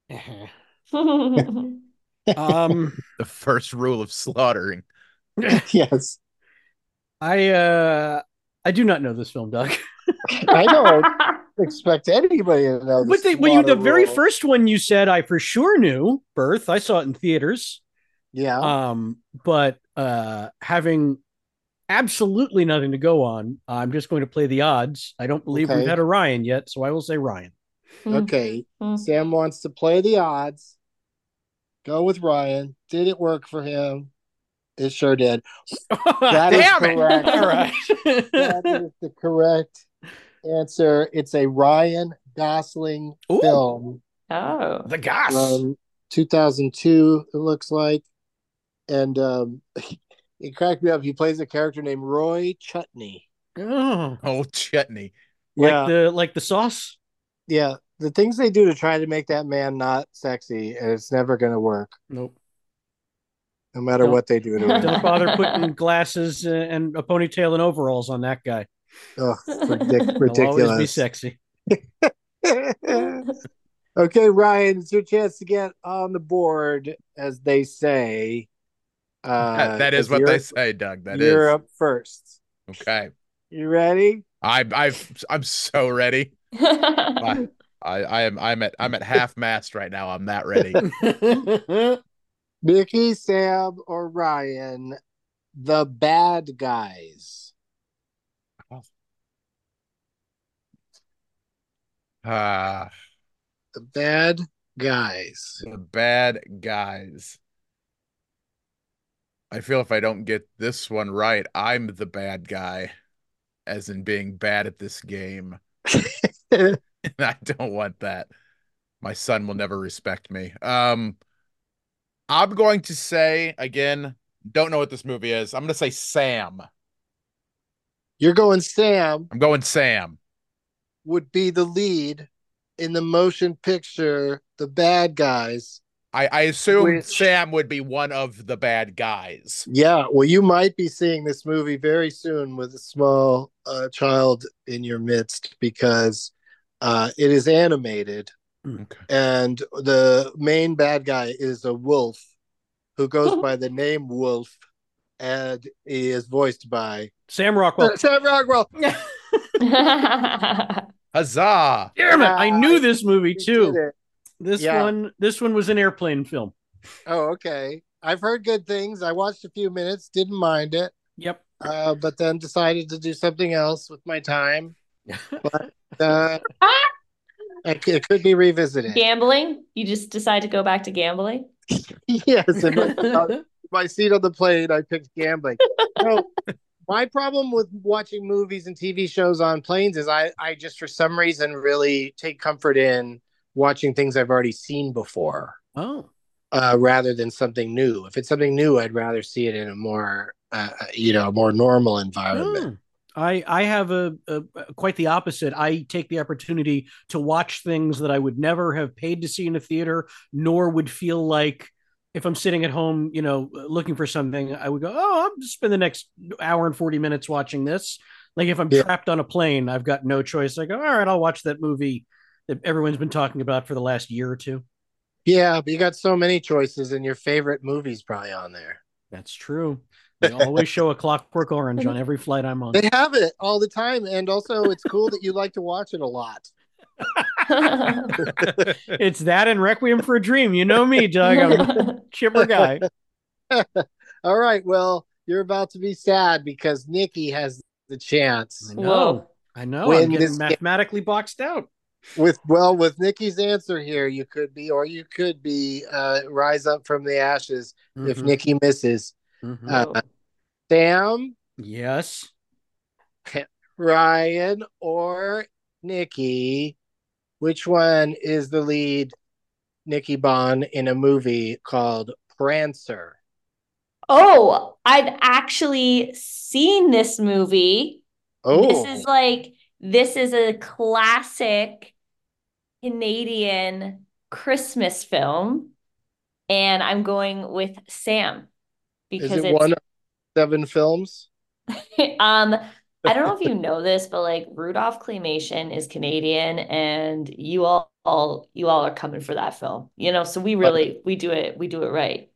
um, the first rule of slaughtering. Yes. I uh I do not know this film, Doug. I don't expect anybody to know. But the, well, you the very rule. first one you said I for sure knew, Birth. I saw it in theaters. Yeah. Um, but uh, having absolutely nothing to go on, I'm just going to play the odds. I don't believe okay. we've had a Ryan yet, so I will say Ryan. Okay. Mm-hmm. Sam wants to play the odds. Go with Ryan. Did it work for him? It sure did. That Damn is correct. It. All right. That is the correct answer. It's a Ryan Gosling Ooh. film. Oh. The Goss. From two thousand two, it looks like. And um, it cracked me up. He plays a character named Roy Chutney. Oh, oh Chutney. Like yeah. the like the sauce? Yeah. The things they do to try to make that man not sexy, and it's never going to work. Nope. No matter don't, what they do to him. Don't bother putting glasses and a ponytail and overalls on that guy. Oh, ridic- ridiculous. He'll always be sexy. Okay, Ryan, it's your chance to get on the board, as they say. Uh, that, that is what they say, Doug. That you're is. up first. Okay. You ready? I, I've, I'm so ready. I, I, I am. I'm at. I'm at half mast right now. I'm that ready. Nikki, Sam, or Ryan, the bad guys. Ah, uh, the bad guys. The bad guys. I feel if I don't get this one right, I'm the bad guy, as in being bad at this game. And I don't want that. My son will never respect me. Um, I'm going to say, again, don't know what this movie is. I'm going to say Sam. You're going Sam. I'm going Sam. Would be the lead in the motion picture, The Bad Guys. I, I assume which, Sam would be one of the bad guys. Yeah, well, you might be seeing this movie very soon with a small uh, child in your midst, because uh, it is animated. Okay. And the main bad guy is a wolf who goes by the name Wolf, and he is voiced by Sam Rockwell. Uh, Sam Rockwell. Huzzah! Damn it! I knew this movie too. This yeah. one, this one was an airplane film. Oh, okay. I've heard good things. I watched a few minutes, didn't mind it. Yep. Uh, but then decided to do something else with my time. But uh, it, it could be revisited. Gambling? You just decide to go back to gambling? Yes. And my, uh, my seat on the plane, I picked gambling. So, my problem with watching movies and T V shows on planes is I, I just, for some reason, really take comfort in watching things I've already seen before. Oh. Uh, rather than something new. If it's something new, I'd rather see it in a more, uh, you know, more normal environment. Oh. I I have a, a quite the opposite. I take the opportunity to watch things that I would never have paid to see in a theater, nor would feel like if I'm sitting at home, you know, looking for something, I would go, oh, I'll just spend the next hour and forty minutes watching this. Like if I'm yeah. trapped on a plane, I've got no choice. I go, all right, I'll watch that movie that everyone's been talking about for the last year or two. Yeah, but you got so many choices, and your favorite movie's probably on there. That's true. They always show A Clockwork Orange on every flight I'm on. They have it all the time, and also it's cool that you like to watch it a lot. It's that and Requiem for a Dream. You know me, Doug. I'm a chipper guy. All right. Well, you're about to be sad because Nikki has the chance. I know. Whoa. I know. I'm getting mathematically game. boxed out. With well, with Nikki's answer here, you could be, or you could be, uh, rise up from the ashes mm-hmm. if Nikki misses. Mm-hmm. Uh, Sam, yes, Ryan, or Nikki, which one is the lead Nikki Bond in a movie called Prancer? Oh, I've actually seen this movie. Oh, this is like this is a classic Canadian Christmas film, and I'm going with Sam because Is it it's one of seven films? um I don't know if you know this, but like Rudolph Claymation is Canadian, and you all, all you all are coming for that film. You know, so we really we do it we do it right.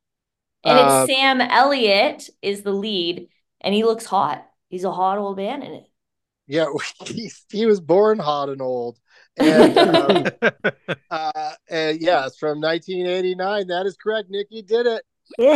And it's Uh, Sam Elliott is the lead, and he looks hot. He's a hot old man in it. yeah, he, he was born hot and old. And um, uh, and yeah, it's from nineteen eighty-nine. That is correct. Nikki did it.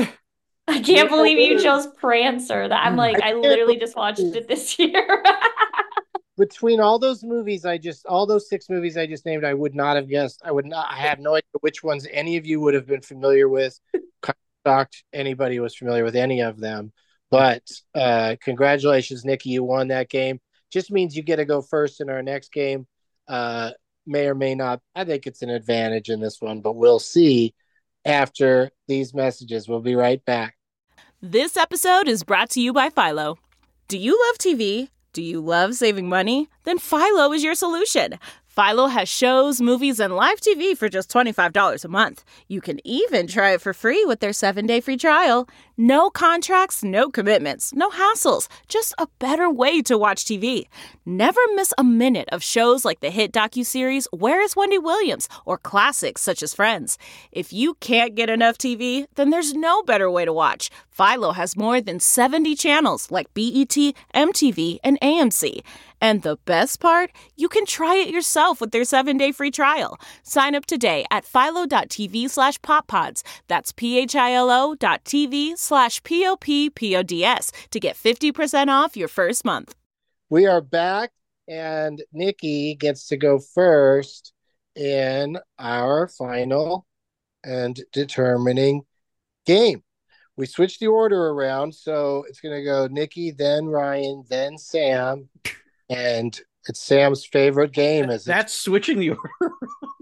I can't believe you chose Prancer. That I'm like, I, I literally just watched it this year. Between all those movies, I just all those six movies I just named, I would not have guessed. I would not. I have no idea which ones any of you would have been familiar with. Kind of shocked anybody was familiar with any of them. But uh, congratulations, Nikki, you won that game. Just means you get to go first in our next game. Uh, may or may not. I think it's an advantage in this one, but we'll see after these messages. We'll be right back. This episode is brought to you by Philo. Do you love T V? Do you love saving money? Then Philo is your solution. Philo has shows, movies, and live T V for just twenty-five dollars a month. You can even try it for free with their seven-day free trial. No contracts, no commitments, no hassles. Just a better way to watch T V. Never miss a minute of shows like the hit docuseries Where is Wendy Williams? Or classics such as Friends. If you can't get enough T V, then there's no better way to watch. Philo has more than seventy channels like B E T, M T V, and A M C. And the best part? You can try it yourself with their seven-day free trial. Sign up today at philo.tv slash poppods. That's P-H-I-L-O dot TV slash P-O-P-P-O-D-S to get fifty percent off your first month. We are back, and Nikki gets to go first in our final and determining game. We switched the order around, so it's going to go Nikki, then Ryan, then Sam. And it's Sam's favorite game. Is That's switching the order.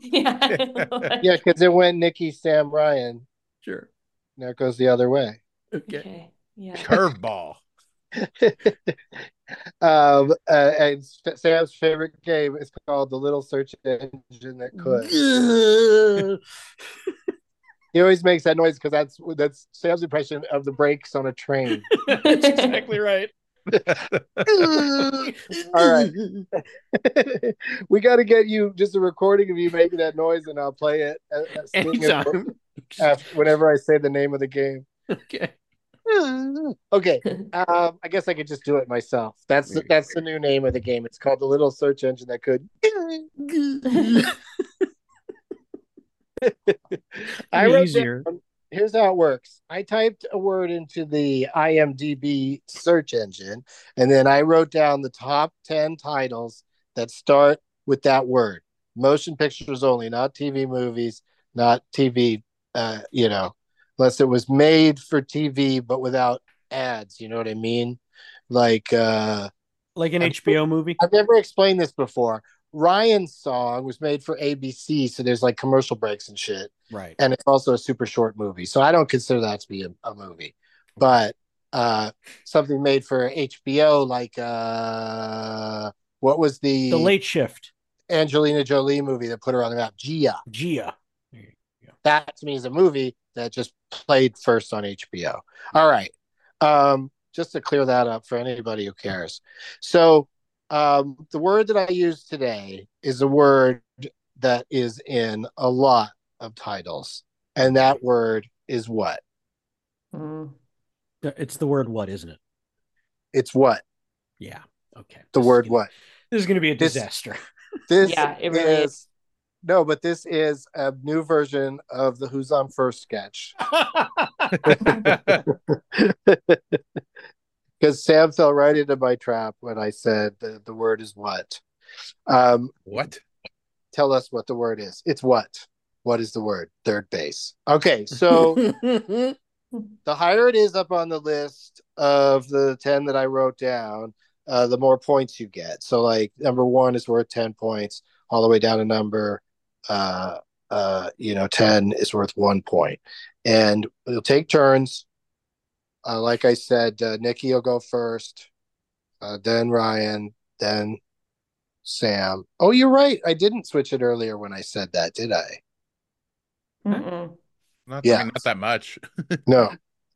Yeah. Yeah, because it went Nikki, Sam, Ryan. Sure. Now it goes the other way. Okay. Okay. Yeah. Curveball. um, uh, and Sam's favorite game is called The Little Search Engine That Could. He always makes that noise because that's that's Sam's impression of the brakes on a train. That's exactly right. All right. We got to get you just a recording of you making that noise, and I'll play it at, at Anytime. after, whenever I say the name of the game. Okay. Okay. Um, I guess I could just do it myself. That's the, that's the new name of the game. It's called The Little Search Engine That Could. I wrote Easier. down, here's how it works. I typed a word into the I M D B search engine, and then I wrote down the top ten titles that start with that word. Motion pictures only, not T V movies, not T V, uh, you know, unless it was made for T V but without ads. You know what I mean? Like, uh, like an I've, H B O movie. I've never explained this before. Ryan's song was made for A B C, so there's like commercial breaks and shit. Right. And it's also a super short movie. So I don't consider that to be a, a movie. But uh, something made for H B O, like uh, what was the... The Late Shift. Angelina Jolie movie that put her on the map? Gia. Gia. That to me is a movie that just played first on H B O. All right. Um, just to clear that up for anybody who cares. So um, the word that I use today is a word that is in a lot of titles. And that word is what? Mm. It's the word what, isn't it? It's what? Yeah. Okay. The This word is gonna, what? This is going to be a This- disaster. This Yeah, it really is, is. no, but this is a new version of the Who's on First sketch. Because Sam fell right into my trap when I said the, the word is what. Um, What? tell us what the word is. It's what? What is the word? Third base. Okay, so the higher it is up on the list of the ten that I wrote down, uh, the more points you get. So, like, number one is worth ten points, all the way down to number, uh, uh, you know, ten is worth one point. And we'll take turns. Uh, like I said, uh, Nikki will go first, uh, then Ryan, then Sam. Oh, you're right. I didn't switch it earlier when I said that, did I? Mm-mm. Not, yeah. I mean, not that much. No.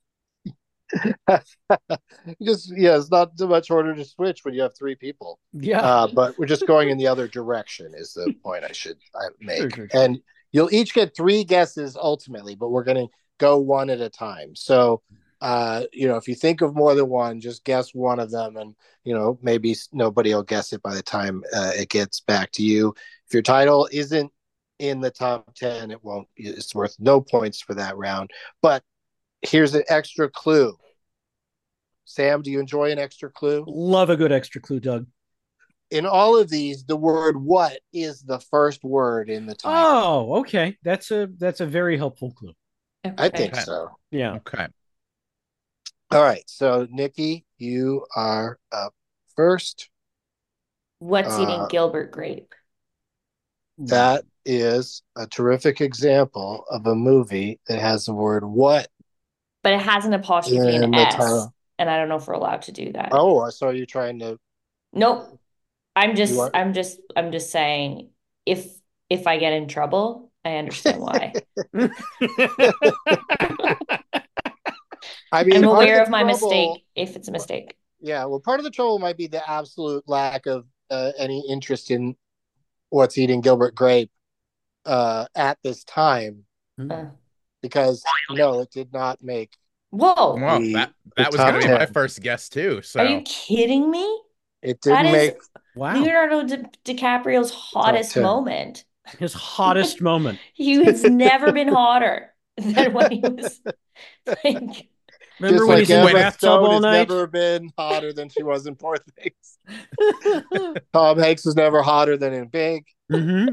Just yeah, it's not too much harder to switch when you have three people. Yeah. Uh, but we're just going in the other direction is the point I should I make. Sure, sure, sure. And you'll each get three guesses ultimately, but we're going to go one at a time. So, uh, you know, if you think of more than one, just guess one of them, and you know maybe nobody will guess it by the time uh, it gets back to you. If your title isn't in the top ten, it won't. It's worth no points for that round. But here's an extra clue. Sam, do you enjoy an extra clue? Love a good extra clue, Doug. In all of these, the word "what" is the first word in the title. Oh, okay. That's a that's a very helpful clue. Okay. I think so. Yeah. Okay. All right. So, Nikki, you are up first. What's Uh, eating Gilbert Grape? That is a terrific example of a movie that has the word "what" But it has an apostrophe in and the S, title. and I don't know if we're allowed to do that. Oh, I saw you trying to. Nope. I'm just, You are- I'm just, I'm just saying, if if I get in trouble, I understand why. I mean, I'm part aware the of my trouble- mistake if it's a mistake. Yeah, well, part of the trouble might be the absolute lack of uh, any interest in what's eating Gilbert Grape uh, at this time, Uh, because no, it did not make. whoa. Well, The- that the that was top going to be my ten. first guess too. So Are you kidding me? It That didn't is make. Wow. Leonardo Di- DiCaprio's hottest ten. moment. His hottest moment. He has never been hotter than when he was like, Remember Just when like he's in the Emma bathtub Stone all has night? never been hotter than she was in Poor Things. Tom Hanks was never hotter than in Big. Mm-hmm.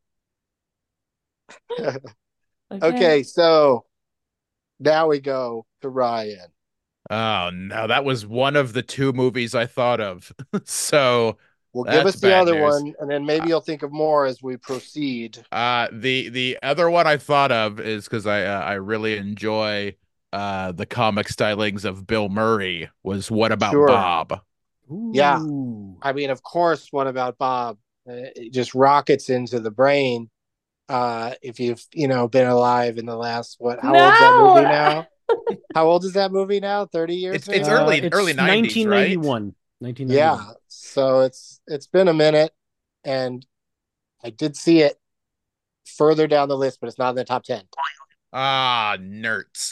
okay. Okay, so now we go to Ryan. Oh no, that was one of the two movies I thought of. So Well, give that's us the bad other news. one, and then maybe you'll think of more as we proceed. Uh, the the other one I thought of is because I uh, I really enjoy uh the comic stylings of Bill Murray. Was What About Sure. Bob? Yeah. Ooh. I mean, of course, what about Bob? Uh, it just rockets into the brain. Uh, if you've, you know, been alive in the last, what, how old is that No! movie now? How old is that movie now? thirty years It's it's maybe? Uh, early it's early nineties, right? nineteen ninety-one. nineteen ninety-one. Yeah. So it's it's been a minute, and I did see it further down the list, but it's not in the top ten. Ah, nerds.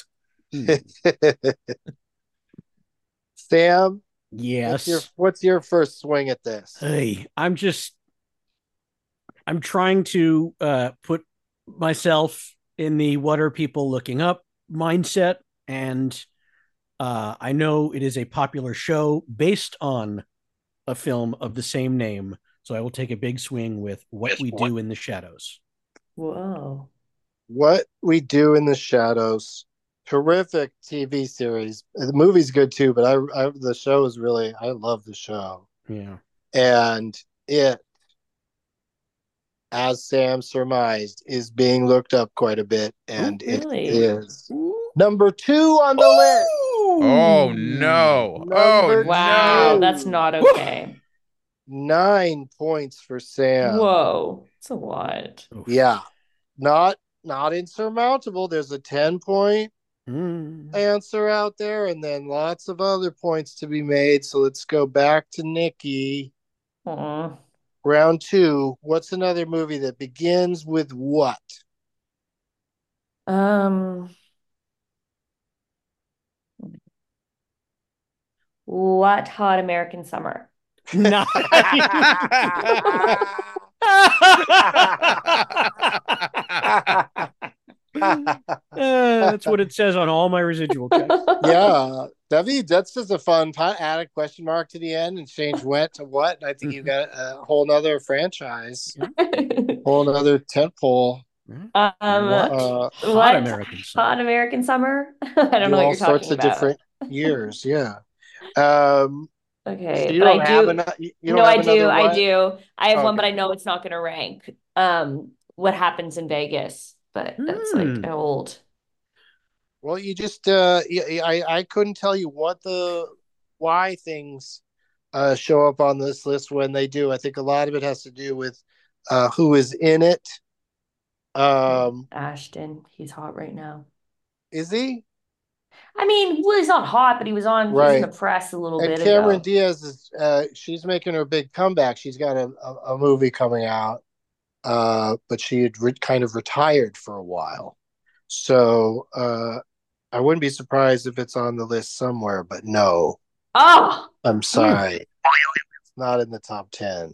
Sam, Yes. what's your what's your first swing at this? Hey, I'm just I'm trying to uh put myself in the what are people looking up mindset, and uh I know it is a popular show based on a film of the same name, so I will take a big swing with What With We what? Do in the Shadows. Whoa. What We Do in the Shadows. Terrific T V series. The movie's good too, but I, I the show is really I love the show. Yeah. And it, as Sam surmised, is being looked up quite a bit, and Oh, really? it is number two on the list. Oh no! Number Oh Wow, no! that's not okay. Nine points for Sam. Whoa, it's a lot. Yeah, not not insurmountable. There's a ten point Mm. answer out there, and then lots of other points to be made. So let's go back to Nikki. Aw. Round two. What's another movie that begins with what? Um, What Hot American Summer? Nice. Uh, that's what it says on all my residual checks. Yeah, David, that's just a fun time. Add a question mark to the end and change what to what. And I think you got a whole nother franchise, whole nother tentpole. Um, What? Uh, Hot what American Summer. Hot American Summer? I don't do know what all you're sorts talking of about. different years. Yeah. Um, so Okay, you but don't I have do. enough. You you No, don't have I do. another I what? do. I have one, but Okay. I know it's not going to rank. Um, What Happens in Vegas? But that's like Hmm. old. Well, you just uh, y- y- I I couldn't tell you what the why things uh, show up on this list when they do. I think a lot of it has to do with uh, who is in it. Um, Ashton, he's hot right now. Is he? I mean, well, he's not hot, but he was on. Right. He was in the press a little and bit Cameron ago. Diaz is. Uh, she's making her big comeback. She's got a, a, a movie coming out, uh, but she had re- kind of retired for a while. So uh, I wouldn't be surprised if it's on the list somewhere. But no. Oh, I'm sorry. Mm. It's not in the top ten.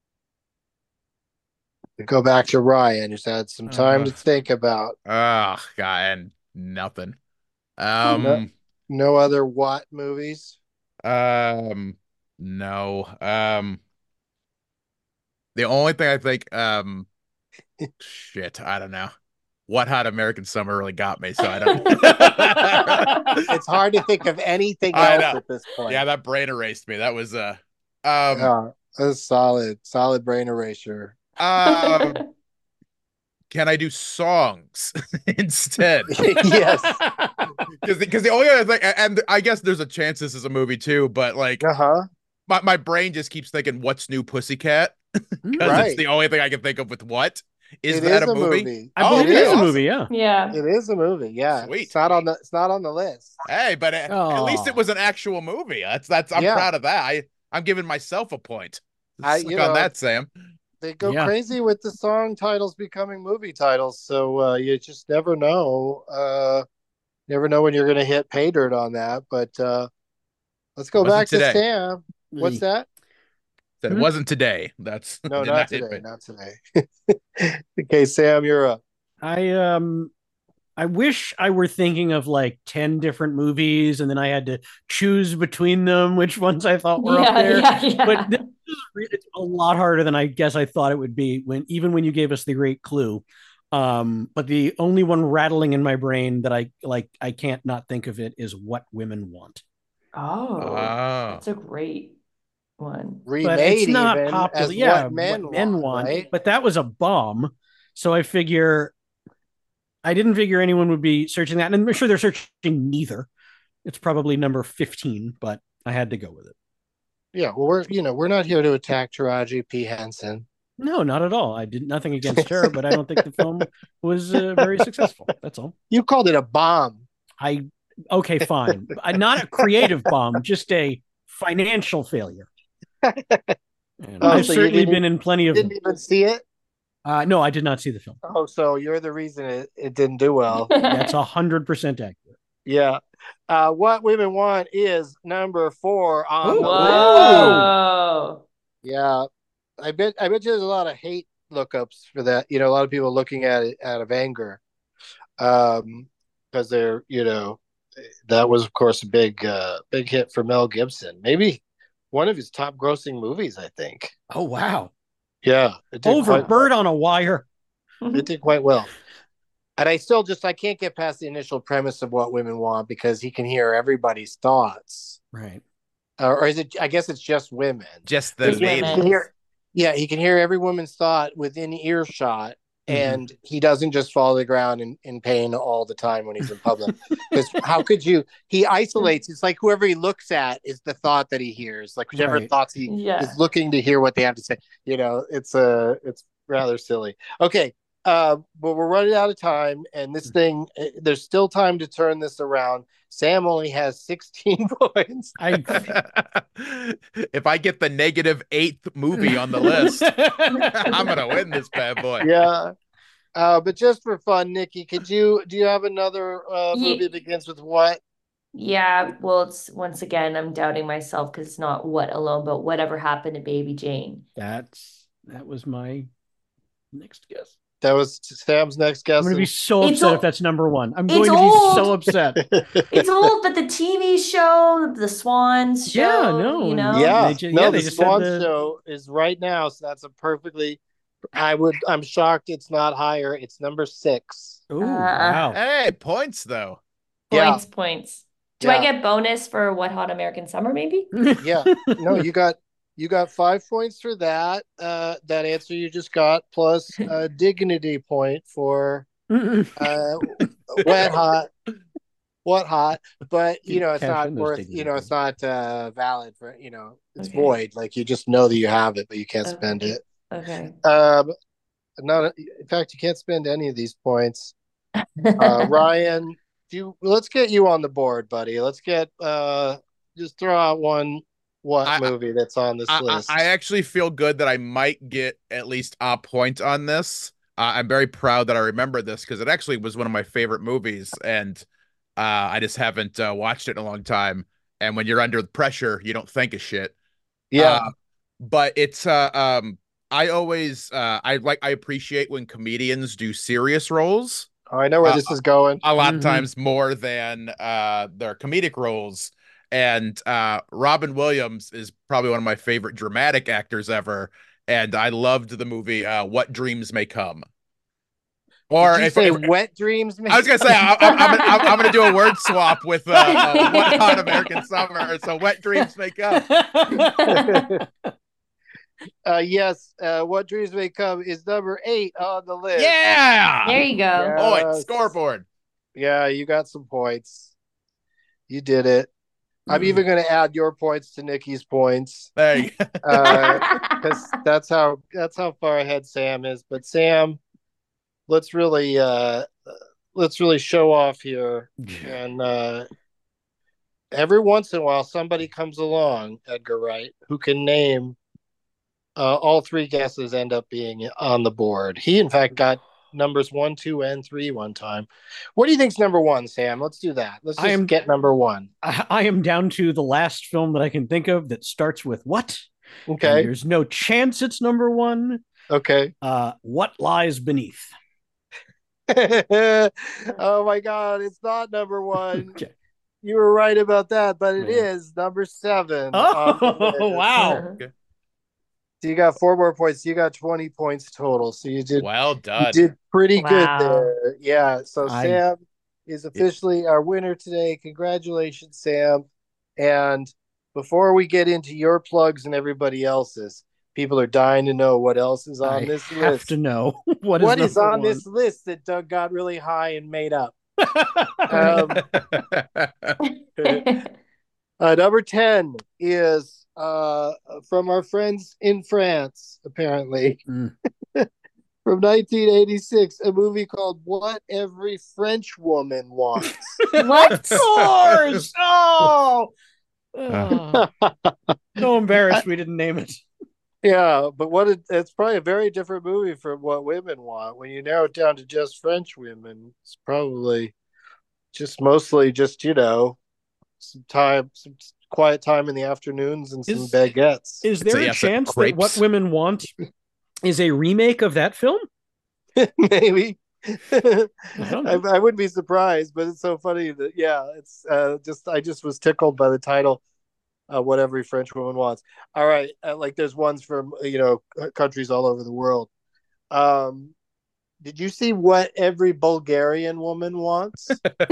We go back to Ryan, who's had some time uh, to think about. Oh, God, and nothing. Um, no, no other what movies? Um, no. Um, the only thing I think, um, shit, I don't know. What Hot American Summer really got me, so I don't. It's hard to think of anything else at this point. Yeah, that brain erased me. That was uh, um, yeah, a solid, solid brain erasure. Um, can I do songs instead? Yes, because because the only other thing, and I guess there's a chance this is a movie too, but like, uh huh. My my brain just keeps thinking, "What's New Pussycat?" Because right. it's the only thing I can think of with what. Is it that is a movie? movie? I believe oh, it is awesome. a movie. Yeah, yeah, it is a movie. Yeah, sweet. It's not on the. It's not on the list. Hey, but at, at least it was an actual movie. That's that's. I'm yeah. proud of that. I I'm giving myself a point. I, Suck you on know, that, Sam. They go yeah. crazy with the song titles becoming movie titles, so uh, you just never know. Uh, never know when you're going to hit pay dirt on that. But uh, let's go back to Sam. What's that? That it wasn't today. That's no, not, not today. Not today. Okay, Sam, you're up. I um, I wish I were thinking of like ten different movies, and then I had to choose between them which ones I thought were yeah, up there. Yeah, yeah. But this is it's a lot harder than I guess I thought it would be when even when you gave us the great clue. Um, but the only one rattling in my brain that I like I can't not think of it is What Women Want. Oh, oh. That's a great one. Remade but it's not even popular. as Yeah, what men, what men want, want. Right? But that was a bomb. So I figure I didn't figure anyone would be searching that. And I'm sure they're searching neither. It's probably number fifteen, but I had to go with it. Yeah, well, we're you know, we're not here to attack Taraji P. Henson. No, not at all. I did nothing against her, but I don't think the film was uh, very successful. That's all. You called it a bomb. I okay, fine. Not a creative bomb, just a financial failure. And oh, I've so certainly been in plenty of. Didn't them. Even see it. Uh, no, I did not see the film. Oh, so you're the reason it, it didn't do well. That's a hundred percent accurate. Yeah. Uh, What Women Want is number four on Ooh, the whoa. list. Yeah. I bet I bet you there's a lot of hate lookups for that. You know, a lot of people looking at it out of anger. Um, because they're, you know, that was of course a big uh big hit for Mel Gibson. Maybe one of his top grossing movies, I think. Oh wow. Yeah. Over Bird well. on a Wire. It did quite well. And I still just I can't get past the initial premise of What Women Want because he can hear everybody's thoughts. Right. Uh, or is it I guess it's just women. Just the maiden. Yeah, he can hear every woman's thought within earshot, mm-hmm. and he doesn't just fall to the ground in, in pain all the time when he's in public. Because how could you? He isolates. It's like whoever he looks at is the thought that he hears. Like whichever right. thoughts he yeah. is looking to hear what they have to say. You know, it's a uh, it's rather silly. Okay, uh, but we're running out of time, and this thing, there's still time to turn this around. Sam only has sixteen points. I... if I get the negative eighth movie on the list, I'm gonna win this bad boy. Yeah. Uh, but just for fun, Nikki, could you do you have another uh, movie yeah. that begins with what? Yeah. Well, it's once again, I'm doubting myself because it's not What alone, but Whatever Happened to Baby Jane. That's that was my next guess. That was Sam's next guess. I'm going to be so upset old. if that's number one. I'm going to old. be so upset. It's old, but the T V show, the Swans show, yeah, no, you know? Yeah, they just, no, yeah, the they just Swans the... show is right now, so that's a perfectly, I would, I'm shocked it's not higher. It's number six. Oh, uh, wow. Hey, points though. Points, yeah. points. Do yeah. I get bonus for What Hot American Summer, maybe? Yeah, no, you got, You got five points for that. Uh, that answer you just got, plus a dignity point for uh, Wet Hot. what hot, but you know, it's Cash not in those worth, tickets, you know, I it's not uh, valid for, you know, it's Okay. void. Like you just know that you have it, but you can't Okay. spend it. Okay. Um, not, in fact, you can't spend any of these points. Uh, Ryan, do you, let's get you on the board, buddy. Let's get, uh, just throw out one, what I, movie that's on this I, list. I actually feel good that I might get at least a point on this. Uh, I'm very proud that I remember this because it actually was one of my favorite movies, and uh, I just haven't uh, watched it in a long time. And when you're under pressure, you don't think of shit. Yeah. Uh, but it's uh, um, I always uh, I like I appreciate when comedians do serious roles. Oh, I know where uh, this is going. A lot Mhm. of times more than uh, their comedic roles. And uh, Robin Williams is probably one of my favorite dramatic actors ever. And I loved the movie uh, What Dreams May Come. Or Did you if, say if- wet dreams? I was gonna say I, I'm, I'm, I'm, I'm gonna do a word swap with uh, uh, One Hot American Summer. So Wet Dreams May Come. uh, yes, uh, What Dreams May Come is number eight on the list. Yeah. There you go. Yeah. Oh, Yes. it's scoreboard. Yeah, you got some points. You did it. I'm Mm. even going to add your points to Nikki's points There you go. because that's how that's how far ahead Sam is. But Sam, let's really uh, let's really show off here, and uh, every once in a while somebody comes along, Edgar Wright, who can name uh, all three guesses end up being on the board. He in fact got numbers one, two, and three one time. What do you think's number one, Sam? Let's do that. Let's just I am- get number one. I, I am down to the last film that I can think of that starts with what? And Okay. there's no chance it's number one. Okay. Uh, What Lies Beneath? Oh my God, it's not number one. Okay. You were right about that, but it Yeah. is number seven. on the Oh, list. wow. So you got four more points. You got twenty points total. So you did Well you done. did pretty Wow. good there. Yeah. So I- Sam is officially our winner today. Congratulations, Sam. And before we get into your plugs and everybody else's, people are dying to know what else is on I this have list. to know what is, What is number on one. this list that Doug got really high and made up? Um, uh, number ten is uh, from our friends in France, apparently, Mm. from nineteen eighty-six, a movie called What Every French Woman Wants. What? Of course. Oh. Oh. So embarrassed we didn't name it. Yeah, but what it, it's probably a very different movie from What Women Want. When you narrow it down to just French women, it's probably just mostly just, you know, some time, some quiet time in the afternoons and some Is- baguettes. Is there So, a yeah, so chance that What crepes. Women Want is a remake of that film? Maybe. don't know. I, I wouldn't be surprised, but it's so funny that yeah, it's uh, just I just was tickled by the title, uh, "What Every French Woman Wants." All right, uh, like there's ones from you know countries all over the world. Um, did you see What Every Bulgarian Woman Wants?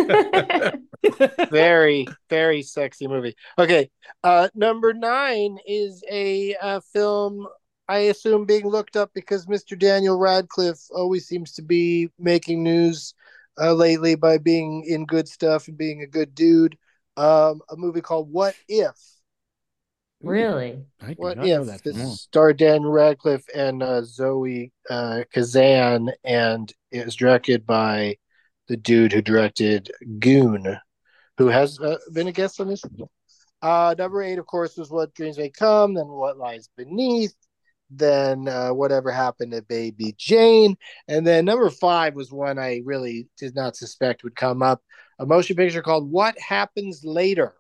Very very sexy movie. Okay, uh, number nine is a uh, film. I assume being looked up because Mister Daniel Radcliffe always seems to be making news uh, lately by being in good stuff and being a good dude. Um, a movie called What If? Really? I do What not know If? that This film. starred Daniel Radcliffe and uh, Zoe uh, Kazan, and it was directed by the dude who directed Goon, who has uh, been a guest on this. Uh, number eight, of course, was What Dreams May Come, then What Lies Beneath, then uh, Whatever Happened to Baby Jane, and then number five was one I really did not suspect would come up, a motion picture called What Happens Later.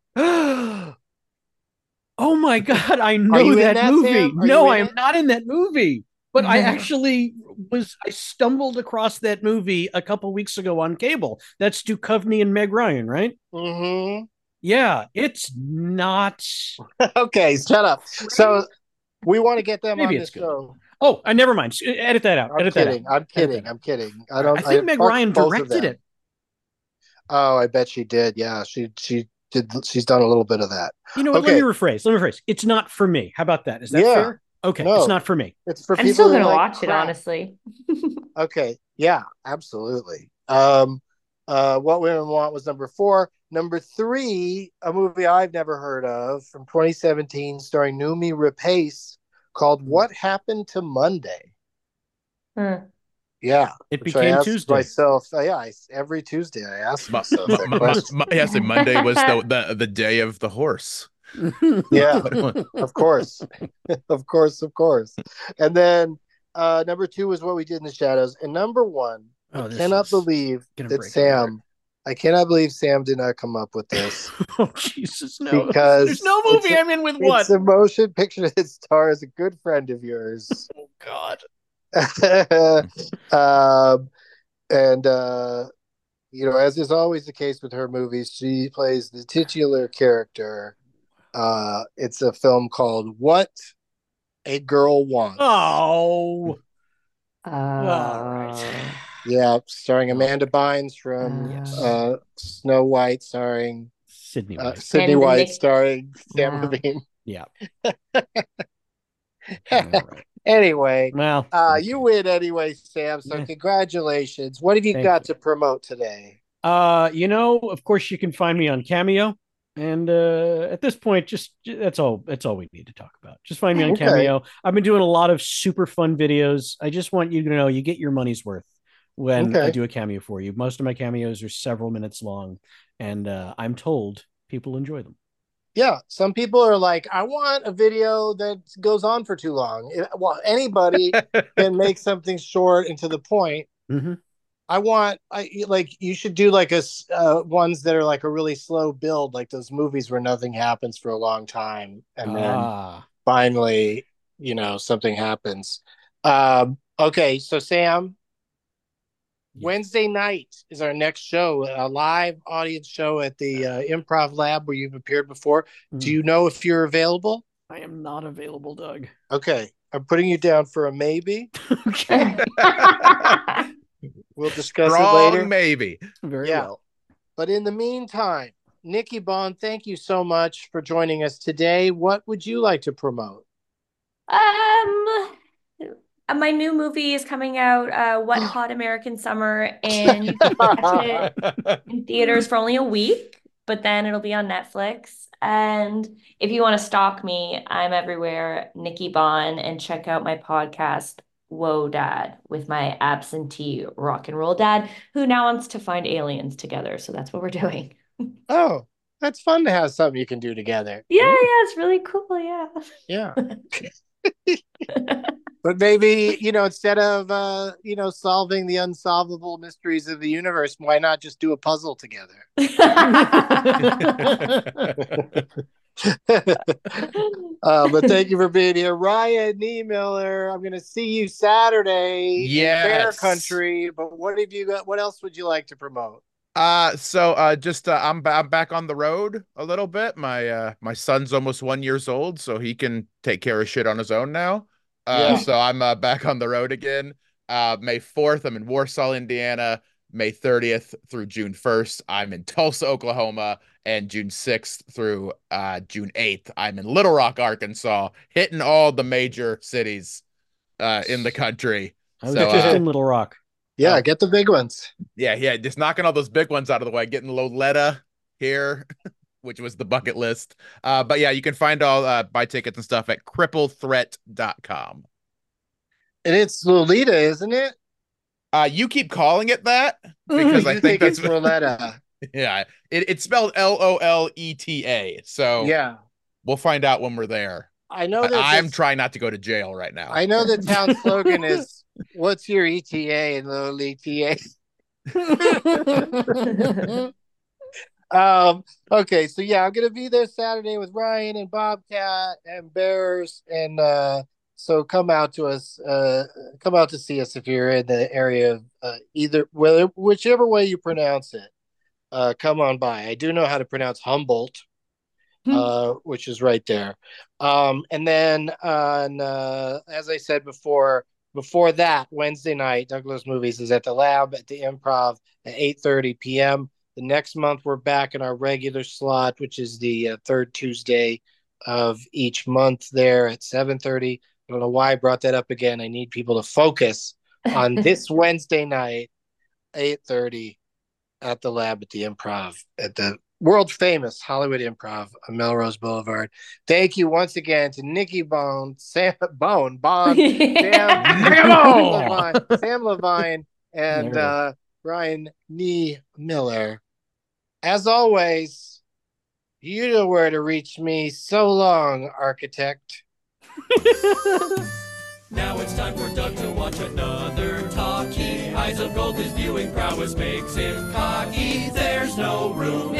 Oh my God, I know you in that, that, movie. Sam? Are No, you I in am it? not in that movie. But I actually was, I stumbled across that movie a couple weeks ago on cable. That's Duchovny and Meg Ryan, right? Mm-hmm. Yeah, it's not. Okay, shut up. So we want to get them Maybe on it's the good. show. Oh, I never mind. Edit that out. I'm Edit kidding. that out. I'm kidding. Edit that I'm kidding. I don't. I think Meg fuck Ryan both of directed them. it. Oh, I bet she did. Yeah, she she did. She's done a little bit of that. You know what? Okay. Let me rephrase. Let me rephrase. It's not for me. How about that? Is that Yeah. fair? Okay, No. it's not for me. It's for I'm people still who gonna like watch it, crap. honestly. Okay. Yeah, absolutely. Um, Uh, What Women Want was number four. Number three, a movie I've never heard of from twenty seventeen, starring Noomi Rapace, called "What Happened to Monday." Hmm. Yeah, It which I became asked Tuesday. myself. Uh, yeah, I, every Tuesday I ask myself Ma- that ma- ma- question. ma- yes, and Monday was the, the the day of the horse. Yeah, of course, of course, of course. And then uh, number two was What We Did in the Shadows, and number one, Oh, I this cannot is believe gonna that break my heart. Sam. I cannot believe Sam did not come up with this. Oh, Jesus, no. Because there's no it's movie a- I'm in with what? It's a motion picture that stars a good friend of yours. Oh, God. um, and, uh, you know, as is always the case with her movies, she plays the titular character. Uh, it's a film called What a Girl Wants. Oh. Uh, All right. Yeah, starring Amanda Bynes from Yes. uh, Snow White, starring Sydney uh, White. Sydney And White, Nick- starring Sam Yeah. Levine. Yeah. All right. Anyway, Well, uh, okay. you win anyway, Sam. So Yeah. congratulations. What have you Thank got you. to promote today? Uh, you know, of course, you can find me on Cameo, and uh, at this point, just that's all. That's all we need to talk about. Just find me on Okay. Cameo. I've been doing a lot of super fun videos. I just want you to know you get your money's worth when Okay. I do a cameo for you. Most of my cameos are several minutes long, and uh, I'm told people enjoy them. Yeah, some people are like, I want a video that goes on for too long. It- well, anybody can make something short and to the point. Mm-hmm. I want, I like, you should do like a s- uh, ones that are like a really slow build, like those movies where nothing happens for a long time, and then Ah, finally, you know, something happens. Um, okay, so Sam, Yes. Wednesday night is our next show, a live audience show at the uh, Improv Lab where you've appeared before. Do Mm. you know if you're available? I am not available, Doug. Okay, I'm putting you down for a maybe. Okay, We'll discuss Strong it later. maybe. very Yeah. well. But in the meantime, Nikki Bond, thank you so much for joining us today. What would you like to promote? Um, my new movie is coming out, uh, What Hot American Summer, and you can watch it in theaters for only a week, but then it'll be on Netflix. And if you want to stalk me, I'm everywhere, Nikki Bond, and check out my podcast, Whoa Dad, with my absentee rock and roll dad, who now wants to find aliens together. So that's what we're doing. Oh, that's fun to have something you can do together. Yeah, yeah, it's really cool. Yeah. Yeah. But maybe, you know, instead of, uh, you know, solving the unsolvable mysteries of the universe, why not just do a puzzle together? uh, but thank you for being here. Ryan Niemiller, I'm going to see you Saturday in Bear Yes. Country. But what have you got? What else would you like to promote? Uh, so uh, just uh, I'm ba- I'm back on the road a little bit. My uh, my son's almost one years old, so he can take care of shit on his own now. Uh, Yeah. so I'm uh, back on the road again. Uh, May fourth, I'm in Warsaw, Indiana. May thirtieth through June first, I'm in Tulsa, Oklahoma, and June sixth through uh, June eighth, I'm in Little Rock, Arkansas, hitting all the major cities uh, in the country. I was So, just uh, in Little Rock. Yeah, Oh. get the big ones. Yeah, yeah, just knocking all those big ones out of the way, getting Loletta here, which was the bucket list. Uh, but yeah, you can find all uh, buy tickets and stuff at cripple threat dot com. And it's Lolita, isn't it? Uh, you keep calling it that because I You think that's it's Roletta. yeah, it, it's spelled L O L E T A. So Yeah. we'll find out when we're there. I know But that I'm this- trying not to go to jail right now. I know the town slogan is "What's your E T A?" and little E T A. um. Okay, so yeah, I'm gonna be there Saturday with Ryan and Bobcat and Bears, and uh, so come out to us. Uh, come out to see us if you're in the area of uh, either whether whichever way you pronounce it. Uh, come on by. I do know how to pronounce Humboldt. Uh, which is right there. Um, and then on, uh, as I said before, before that, Wednesday night, Douglas Movies is at the Lab at the Improv at eight thirty p.m. The next month, we're back in our regular slot, which is the uh, third Tuesday of each month there at seven thirty. I don't know why I brought that up again. I need people to focus on this Wednesday night, eight thirty at the lab at the Improv, at the world famous Hollywood Improv on Melrose Boulevard. Thank you once again to Nikki Bone, Sam Bone, Bond, Sam, Levine, Sam Levine, and uh, Ryan Nee Miller. As always, you know where to reach me. So long, architect. Now it's time for Doug to watch another talkie. Eyes of gold, his viewing prowess makes him cocky. There's no room